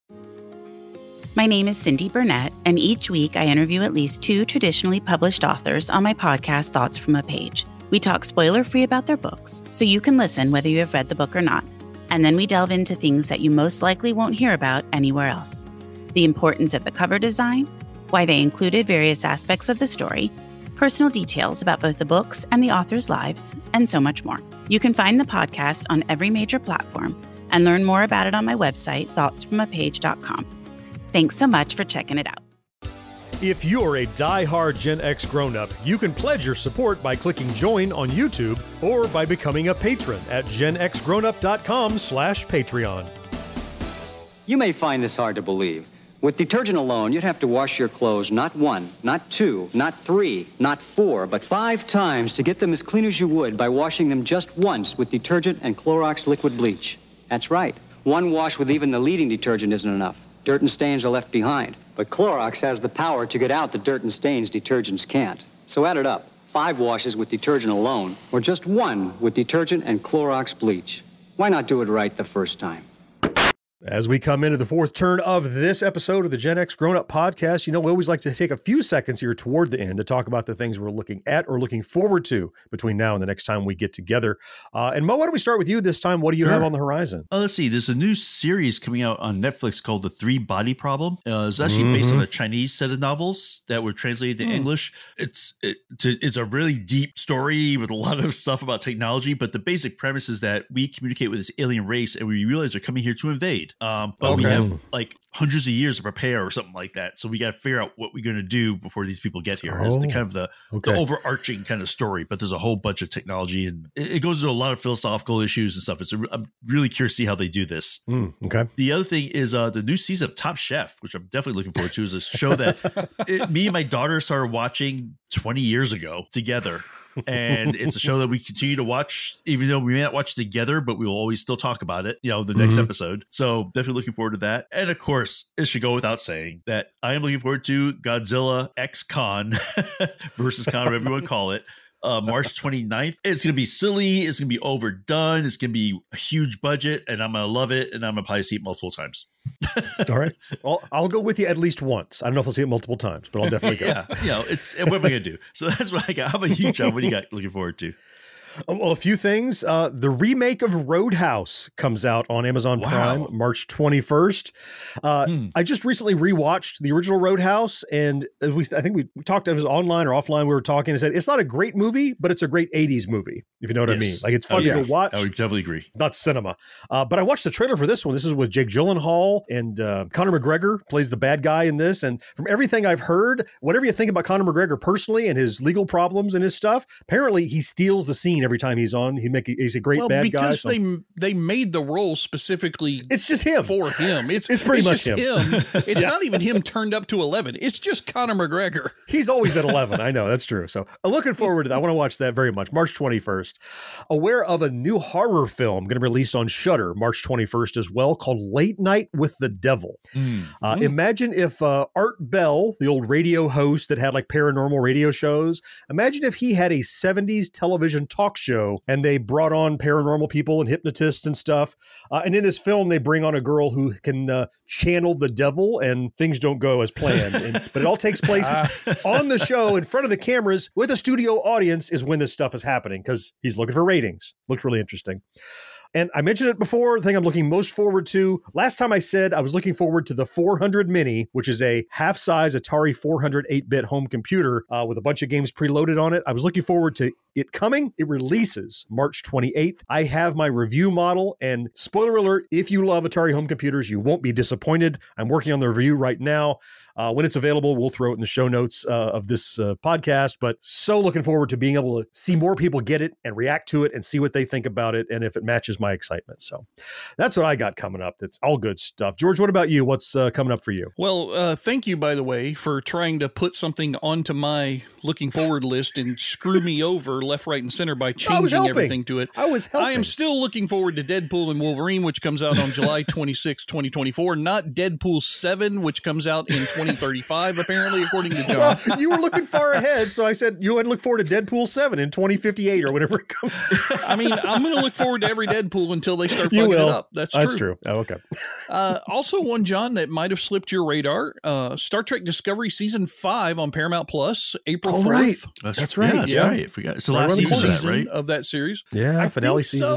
Speaker 16: My name is Cindy Burnett, and each week I interview at least two traditionally published authors on my podcast, Thoughts from a Page. We talk spoiler-free about their books, so you can listen whether you have read the book or not. And then we delve into things that you most likely won't hear about anywhere else. The importance of the cover design, why they included various aspects of the story, personal details about both the books and the authors' lives, and so much more. You can find the podcast on every major platform and learn more about it on my website, thoughts from a page dot com. Thanks so much for checking it out.
Speaker 4: If you're a die-hard Gen X grown-up, you can pledge your support by clicking join on YouTube or by becoming a patron at genxgrownup.com slash Patreon.
Speaker 17: You may find this hard to believe. With detergent alone, you'd have to wash your clothes not one, not two, not three, not four, but five times to get them as clean as you would by washing them just once with detergent and Clorox liquid bleach. That's right. One wash with even the leading detergent isn't enough. Dirt and stains are left behind. But Clorox has the power to get out the dirt and stains detergents can't. So add it up. Five washes with detergent alone, or just one with detergent and Clorox bleach. Why not do it right the first time?
Speaker 4: As we come into the fourth turn of this episode of the Gen X Grown Up Podcast, you know, we always like to take a few seconds here toward the end to talk about the things we're looking at or looking forward to between now and the next time we get together. Uh, and Mo, why don't we start with you this time? What do you sure. have on the horizon?
Speaker 6: Uh, let's see. There's a new series coming out on Netflix called The Three Body Problem. Uh, it's actually mm-hmm. based on a Chinese set of novels that were translated to mm. English. It's it, it's a really deep story with a lot of stuff about technology, but the basic premise is that we communicate with this alien race and we realize they're coming here to invade. Um, but okay. we have like hundreds of years to prepare or something like that. So we got to figure out what we're going to do before these people get here. Oh, it's the kind of the, okay. the overarching kind of story, but there's a whole bunch of technology and it, it goes into a lot of philosophical issues and stuff. It's a, I'm really curious to see how they do this.
Speaker 4: Mm, okay.
Speaker 6: The other thing is uh, the new season of Top Chef, which I'm definitely looking forward to, is a show that it, me and my daughter started watching twenty years ago together. And it's a show that we continue to watch, even though we may not watch it together, but we will always still talk about it, you know, the next mm-hmm. episode. So definitely looking forward to that. And of course, it should go without saying that I am looking forward to Godzilla X Con versus Con, whatever everyone call it. Uh, March twenty-ninth. It's going to be silly. It's going to be overdone. It's going to be a huge budget, and I'm going to love it, and I'm going to probably see it multiple times.
Speaker 4: All right. Well, I'll go with you at least once. I don't know if I'll see it multiple times, but I'll definitely go.
Speaker 6: Yeah. You know, it's, what am I going to do? So that's what I got. How about you, John? What do you got looking forward to?
Speaker 4: Well, a few things. Uh, the remake of Roadhouse comes out on Amazon wow. Prime March twenty-first. Uh, hmm. I just recently rewatched the original Roadhouse, and we, I think we talked, it was online or offline, we were talking and said, it's not a great movie, but it's a great eighties movie, if you know what yes. I mean. Like, it's fun oh, yeah. to go watch.
Speaker 6: I would definitely agree.
Speaker 4: Not cinema. Uh, but I watched the trailer for this one. This is with Jake Gyllenhaal, and uh, Conor McGregor plays the bad guy in this. And from everything I've heard, whatever you think about Conor McGregor personally and his legal problems and his stuff, apparently he steals the scene every time he's on. He make he's a great
Speaker 5: well,
Speaker 4: bad
Speaker 5: guy.
Speaker 4: guy.
Speaker 5: Because so. they they made the role specifically.
Speaker 4: It's just him
Speaker 5: for him. It's
Speaker 4: it's pretty
Speaker 5: it's
Speaker 4: much
Speaker 5: him.
Speaker 4: him.
Speaker 5: him. It's yeah. not even him turned up to eleven. It's just Conor McGregor.
Speaker 4: He's always at eleven. I know that's true. So I'm looking forward to that. I want to watch that very much. March twenty-first. Aware of a new horror film going to be released on Shudder March twenty-first as well, called Late Night with the Devil. Mm. Uh, mm. Imagine if uh, Art Bell, the old radio host that had like paranormal radio shows, imagine if he had a seventies television talk show and they brought on paranormal people and hypnotists and stuff. Uh, and in this film, they bring on a girl who can uh, channel the devil and things don't go as planned. And, but it all takes place on the show in front of the cameras with a studio audience is when this stuff is happening because he's looking for ratings. Looks really interesting. And I mentioned it before, the thing I'm looking most forward to. Last time I said I was looking forward to the four hundred Mini, which is a half-size Atari four hundred eight-bit home computer uh, with a bunch of games preloaded on it. I was looking forward to it coming. It releases March twenty-eighth. I have my review model, and spoiler alert, if you love Atari home computers, you won't be disappointed. I'm working on the review right now. Uh, when it's available, we'll throw it in the show notes uh, of this uh, podcast, but so looking forward to being able to see more people get it and react to it and see what they think about it and if it matches my excitement. So that's what I got coming up. That's all good stuff. George, what about you? What's uh, coming up for you?
Speaker 5: Well, uh, thank you, by the way, for trying to put something onto my looking forward list and screw me over left, right, and center by changing everything to it.
Speaker 4: I was helping.
Speaker 5: I am still looking forward to Deadpool and Wolverine, which comes out on July twenty-sixth, twenty twenty-four, not Deadpool seven, which comes out in twenty thirty-five, apparently, according to John.
Speaker 4: Well, you were looking far ahead, so I said you had to look forward to Deadpool seven in twenty fifty-eight or whatever it comes to.
Speaker 5: I mean, I'm going to look forward to every Deadpool until they start fucking it up. That's true.
Speaker 4: That's true. Oh, okay.
Speaker 5: uh, also, one, John, that might have slipped your radar, uh, Star Trek Discovery Season five on Paramount Plus, April fourth.
Speaker 4: Oh, right. That's,
Speaker 6: that's
Speaker 4: right.
Speaker 6: Yeah, that's
Speaker 4: yeah.
Speaker 6: right. I forgot. It's the last season,
Speaker 5: season
Speaker 6: of that, right?
Speaker 5: Of that series.
Speaker 4: Yeah,
Speaker 5: I
Speaker 4: finale
Speaker 5: think
Speaker 4: season.
Speaker 5: So.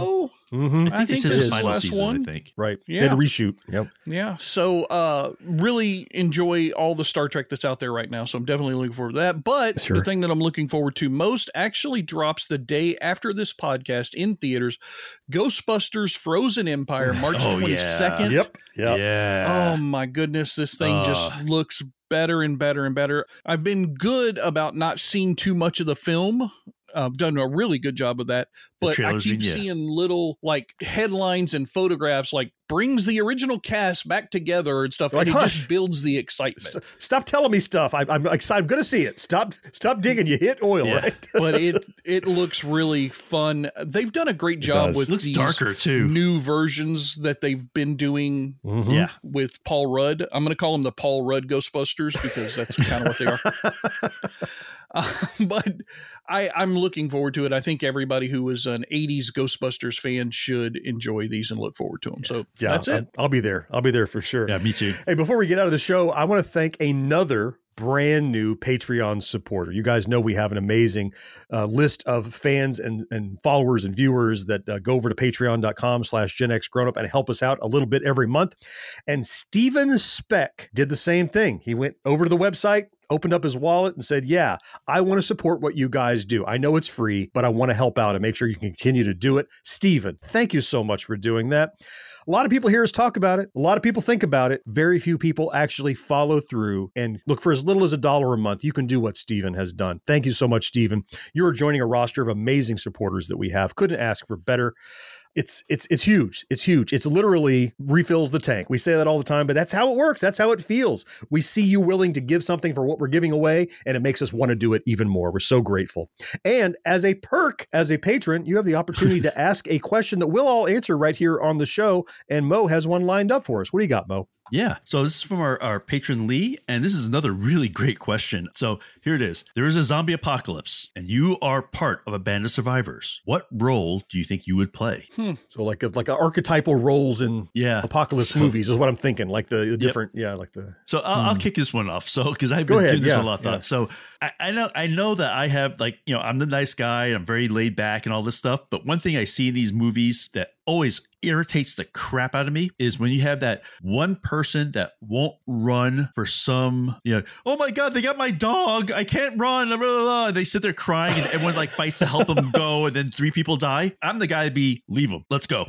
Speaker 4: Mm-hmm.
Speaker 5: I, I think, think this is the
Speaker 6: final
Speaker 5: last
Speaker 6: season,
Speaker 5: one.
Speaker 6: I think.
Speaker 4: Right.
Speaker 5: Yeah.
Speaker 4: They had a reshoot. Yep.
Speaker 5: Yeah. So uh, really enjoy all the Star Trek that's out there right now. So I'm definitely looking forward to that. But
Speaker 4: Sure.
Speaker 5: the thing that I'm looking forward to most actually drops the day after this podcast in theaters. Ghostbusters Frozen Empire, March
Speaker 6: Oh, yeah.
Speaker 5: twenty-second.
Speaker 4: Yep. Yep.
Speaker 6: Yeah.
Speaker 5: Oh my goodness. This thing
Speaker 6: Uh.
Speaker 5: just looks better and better and better. I've been good about not seeing too much of the film. I've done a really good job of that, but I
Speaker 6: trailers
Speaker 5: keep
Speaker 6: been- yeah.
Speaker 5: seeing little like headlines and photographs like brings the original cast back together and stuff.
Speaker 4: Like,
Speaker 5: and it
Speaker 4: hush.
Speaker 5: just builds the excitement.
Speaker 4: S- Stop telling me stuff. I, I'm excited. I'm going to see it. Stop. Stop digging. You hit oil,
Speaker 6: Yeah.
Speaker 4: right?
Speaker 5: But it it looks really fun. They've done a great job
Speaker 4: does.
Speaker 5: with
Speaker 6: It looks
Speaker 5: these
Speaker 6: darker, too.
Speaker 5: new versions that they've been doing
Speaker 4: Mhm.
Speaker 6: Yeah.
Speaker 5: with Paul Rudd. I'm going to call them the Paul Rudd Ghostbusters because that's kind of what they are. Uh, but I, I'm looking forward to it. I think everybody who was an eighties Ghostbusters fan should enjoy these and look forward to them. So
Speaker 4: Yeah,
Speaker 5: that's it.
Speaker 4: I'll, I'll be there. I'll be there for sure.
Speaker 6: Yeah, me too.
Speaker 4: Hey, before we get out of the show, I want to thank another brand new Patreon supporter. You guys know we have an amazing uh, list of fans and, and followers and viewers that uh, go over to patreon.com slash Gen X Grown Up and help us out a little bit every month. And Steven Speck did the same thing. He went over to the website, opened up his wallet and said, yeah, I want to support what you guys do. I know it's free, but I want to help out and make sure you can continue to do it. Steven, thank you so much for doing that. A lot of people hear us talk about it. A lot of people think about it. Very few people actually follow through and look for as little as a dollar a month. You can do what Steven has done. Thank you so much, Steven. You're joining a roster of amazing supporters that we have. Couldn't ask for better. It's it's it's huge. It's huge. It's literally refills the tank. We say that all the time, but that's how it works. That's how it feels. We see you willing to give something for what we're giving away, and it makes us want to do it even more. We're so grateful. And as a perk, as a patron, you have the opportunity to ask a question that we'll all answer right here on the show. And Mo has one lined up for us. What do you got, Mo?
Speaker 6: Yeah. So this is from our, our patron Lee, and this is another really great question. So here it is. There is a zombie apocalypse, and you are part of a band of survivors. What role do you think you would play?
Speaker 5: Hmm.
Speaker 4: So like a, like a archetypal roles in
Speaker 6: Yeah.
Speaker 4: apocalypse
Speaker 6: So-
Speaker 4: movies is what I'm thinking. Like the, the different, yeah, like the.
Speaker 6: So I'll, I'll kick this one off. So because I've
Speaker 4: Go
Speaker 6: been
Speaker 4: ahead,
Speaker 6: giving this
Speaker 4: yeah,
Speaker 6: one a lot of thought.
Speaker 4: yeah.
Speaker 6: So I, I know I know that I have like you know I'm the nice guy. I'm very laid back and all this stuff. But one thing I see in these movies that always irritates the crap out of me is when you have that one person that won't run for some, you know, oh my God, they got my dog. I can't run. Blah, blah, blah. They sit there crying and everyone like fights to help them go. And then three people die. I'm the guy to be, leave them. Let's go.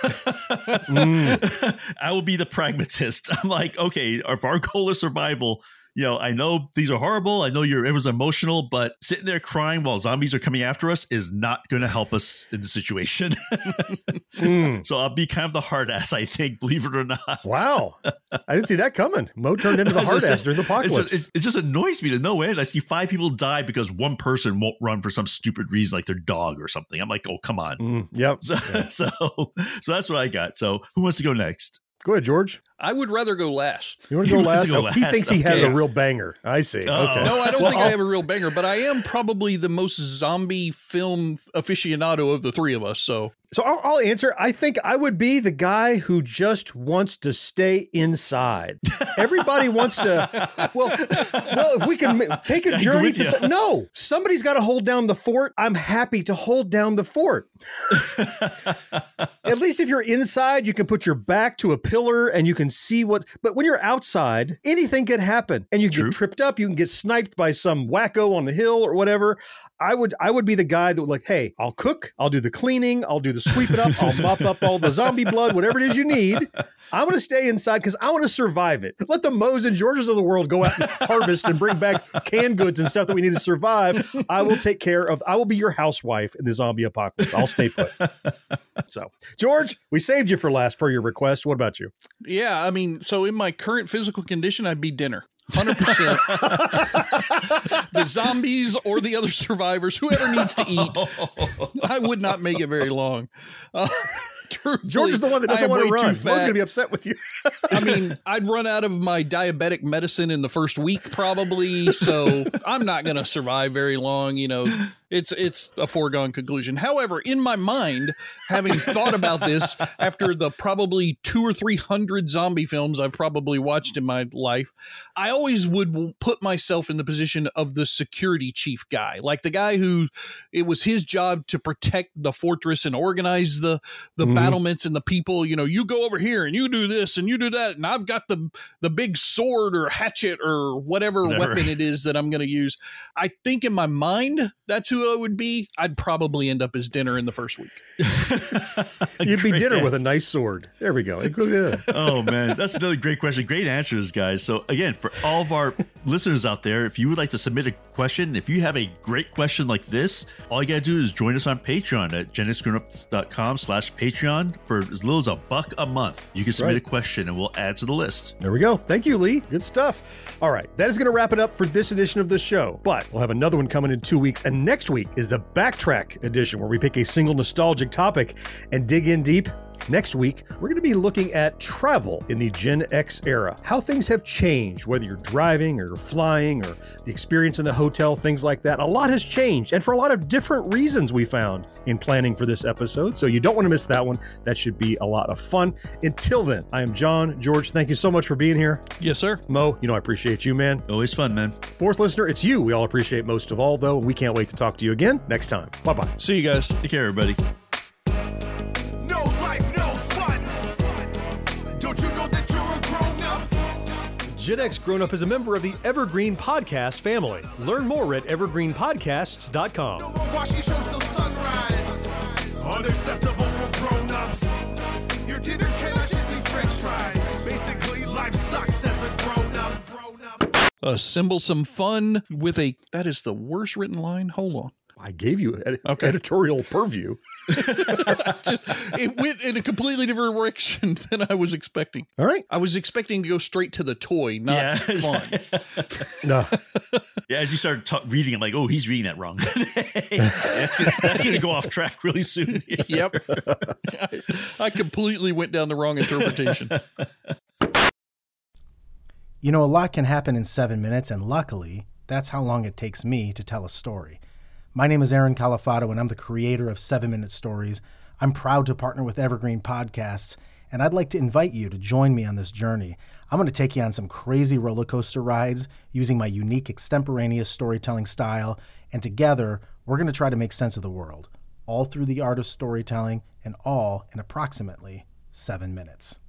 Speaker 6: mm. I will be the pragmatist. I'm like, okay, if our goal is survival, you know, I know these are horrible. I know you're, it was emotional, but sitting there crying while zombies are coming after us is not going to help us in the situation. mm. So I'll be kind of the hard ass, I think, believe it or not.
Speaker 4: Wow. I didn't see that coming. Mo turned into the hard ass during the apocalypse.
Speaker 6: It just, it, it just annoys me to no end. I see five people die because one person won't run for some stupid reason, like their dog or something. I'm like, oh, come on.
Speaker 4: Mm, yep.
Speaker 6: So,
Speaker 4: yeah.
Speaker 6: so, so that's what I got. So who wants to go next?
Speaker 4: Go ahead, George.
Speaker 5: I would rather go last.
Speaker 4: You want to go
Speaker 6: He wants
Speaker 4: last?
Speaker 6: to go
Speaker 4: Oh, He
Speaker 6: last.
Speaker 4: thinks he has
Speaker 6: Okay.
Speaker 4: a real banger. I see.
Speaker 6: Uh-oh.
Speaker 4: Okay.
Speaker 5: No, I don't
Speaker 4: Well,
Speaker 5: think I
Speaker 4: I'll-
Speaker 5: have a real banger, but I am probably the most zombie film aficionado of the three of us. So
Speaker 4: So I'll, I'll answer. I think I would be the guy who just wants to stay inside. Everybody wants to. Well, well, if we can ma- take a
Speaker 6: I
Speaker 4: journey
Speaker 6: agree
Speaker 4: to.
Speaker 6: with
Speaker 4: some-
Speaker 6: you.
Speaker 4: No, somebody's got to hold down the fort. I'm happy to hold down the fort. At least if you're inside, you can put your back to a pillar and you can see what. But when you're outside, anything can happen, and you can
Speaker 6: True.
Speaker 4: get tripped up. You can get sniped by some wacko on the hill or whatever. I would I would be the guy that would like, hey, I'll cook, I'll do the cleaning, I'll do the sweeping up, I'll mop up all the zombie blood, whatever it is you need. I want to stay inside because I want to survive it. Let the Moes and Georges of the world go out and harvest and bring back canned goods and stuff that we need to survive. I will take care of, I will be your housewife in the zombie apocalypse. I'll stay put. So, George, we saved you for last per your request. What about you?
Speaker 5: yeah, I mean, so in my current physical condition, I'd be dinner. one hundred percent. The zombies or the other survivors, whoever needs to eat, I would not make it very long. Uh, truthfully,
Speaker 4: George is the one that
Speaker 5: I
Speaker 4: doesn't
Speaker 5: am
Speaker 4: want to
Speaker 5: way too
Speaker 4: run. Mo's
Speaker 5: fat.
Speaker 4: going to be upset with you.
Speaker 5: I mean, I'd run out of my diabetic medicine in the first week, probably. So I'm not going to survive very long. You know, It's it's a foregone conclusion. However, in my mind, having thought about this after the probably two or three hundred zombie films I've probably watched in my life, I always would put myself in the position of the security chief guy, like the guy who it was his job to protect the fortress and organize the the mm-hmm. battlements and the people. You know, you go over here and you do this and you do that, and I've got the the big sword or hatchet or whatever Never. weapon it is that I'm going to use. I think in my mind that's who I would be. I'd probably end up as dinner in the first week.
Speaker 4: You'd be dinner answer. with a nice sword. There we go.
Speaker 6: Oh man, that's another great question. Great answers, guys. So again, for all of our listeners out there, if you would like to submit a question, if you have a great question like this, all you gotta do is join us on Patreon at gen x grown ups dot com slash Patreon for as little as a buck a month. You can submit right. a question and we'll add to the list.
Speaker 4: There we go. Thank you, Lee. Good stuff. All right, that is going to wrap it up for this edition of the show, but we'll have another one coming in two weeks, and next week is the Backtrack edition, where we pick a single nostalgic topic and dig in deep. Next week, we're going to be looking at travel in the Gen X era, how things have changed, whether you're driving or flying or the experience in the hotel, things like that. A lot has changed, and for a lot of different reasons we found in planning for this episode, so you don't want to miss that one. That should be a lot of fun. Until then, I am John. George, thank you so much for being here.
Speaker 5: Yes, sir.
Speaker 4: Mo, you know I appreciate you, man.
Speaker 6: Always fun, man.
Speaker 4: Fourth listener, it's you we all appreciate most of all, though, and we can't wait to talk to you again next time. Bye-bye.
Speaker 5: See you guys.
Speaker 6: Take care, everybody.
Speaker 4: Gen X Grown Up is a member of the Evergreen Podcast family. Learn more at evergreen podcasts dot com.
Speaker 3: Unacceptable for grown-ups. Your dinner cannot just be french fries. Basically, life sucks as a grown-up.
Speaker 5: Assemble some fun with a... That is the worst written line. Hold on.
Speaker 4: I gave you ed- okay. editorial purview.
Speaker 5: Just, it went in a completely different direction than I was expecting.
Speaker 4: All right.
Speaker 5: I was expecting to go straight to the toy, not yeah. fun.
Speaker 4: No.
Speaker 6: Yeah, as you started ta- reading, I'm like, oh, he's reading that wrong. that's gonna, that's gonna go off track really soon.
Speaker 5: Yep. I, I completely went down the wrong interpretation.
Speaker 18: You know, a lot can happen in seven minutes, and luckily, that's how long it takes me to tell a story. My name is Aaron Califato, and I'm the creator of seven minute Stories. I'm proud to partner with Evergreen Podcasts, and I'd like to invite you to join me on this journey. I'm going to take you on some crazy roller coaster rides using my unique extemporaneous storytelling style, and together, we're going to try to make sense of the world, all through the art of storytelling, and all in approximately seven minutes.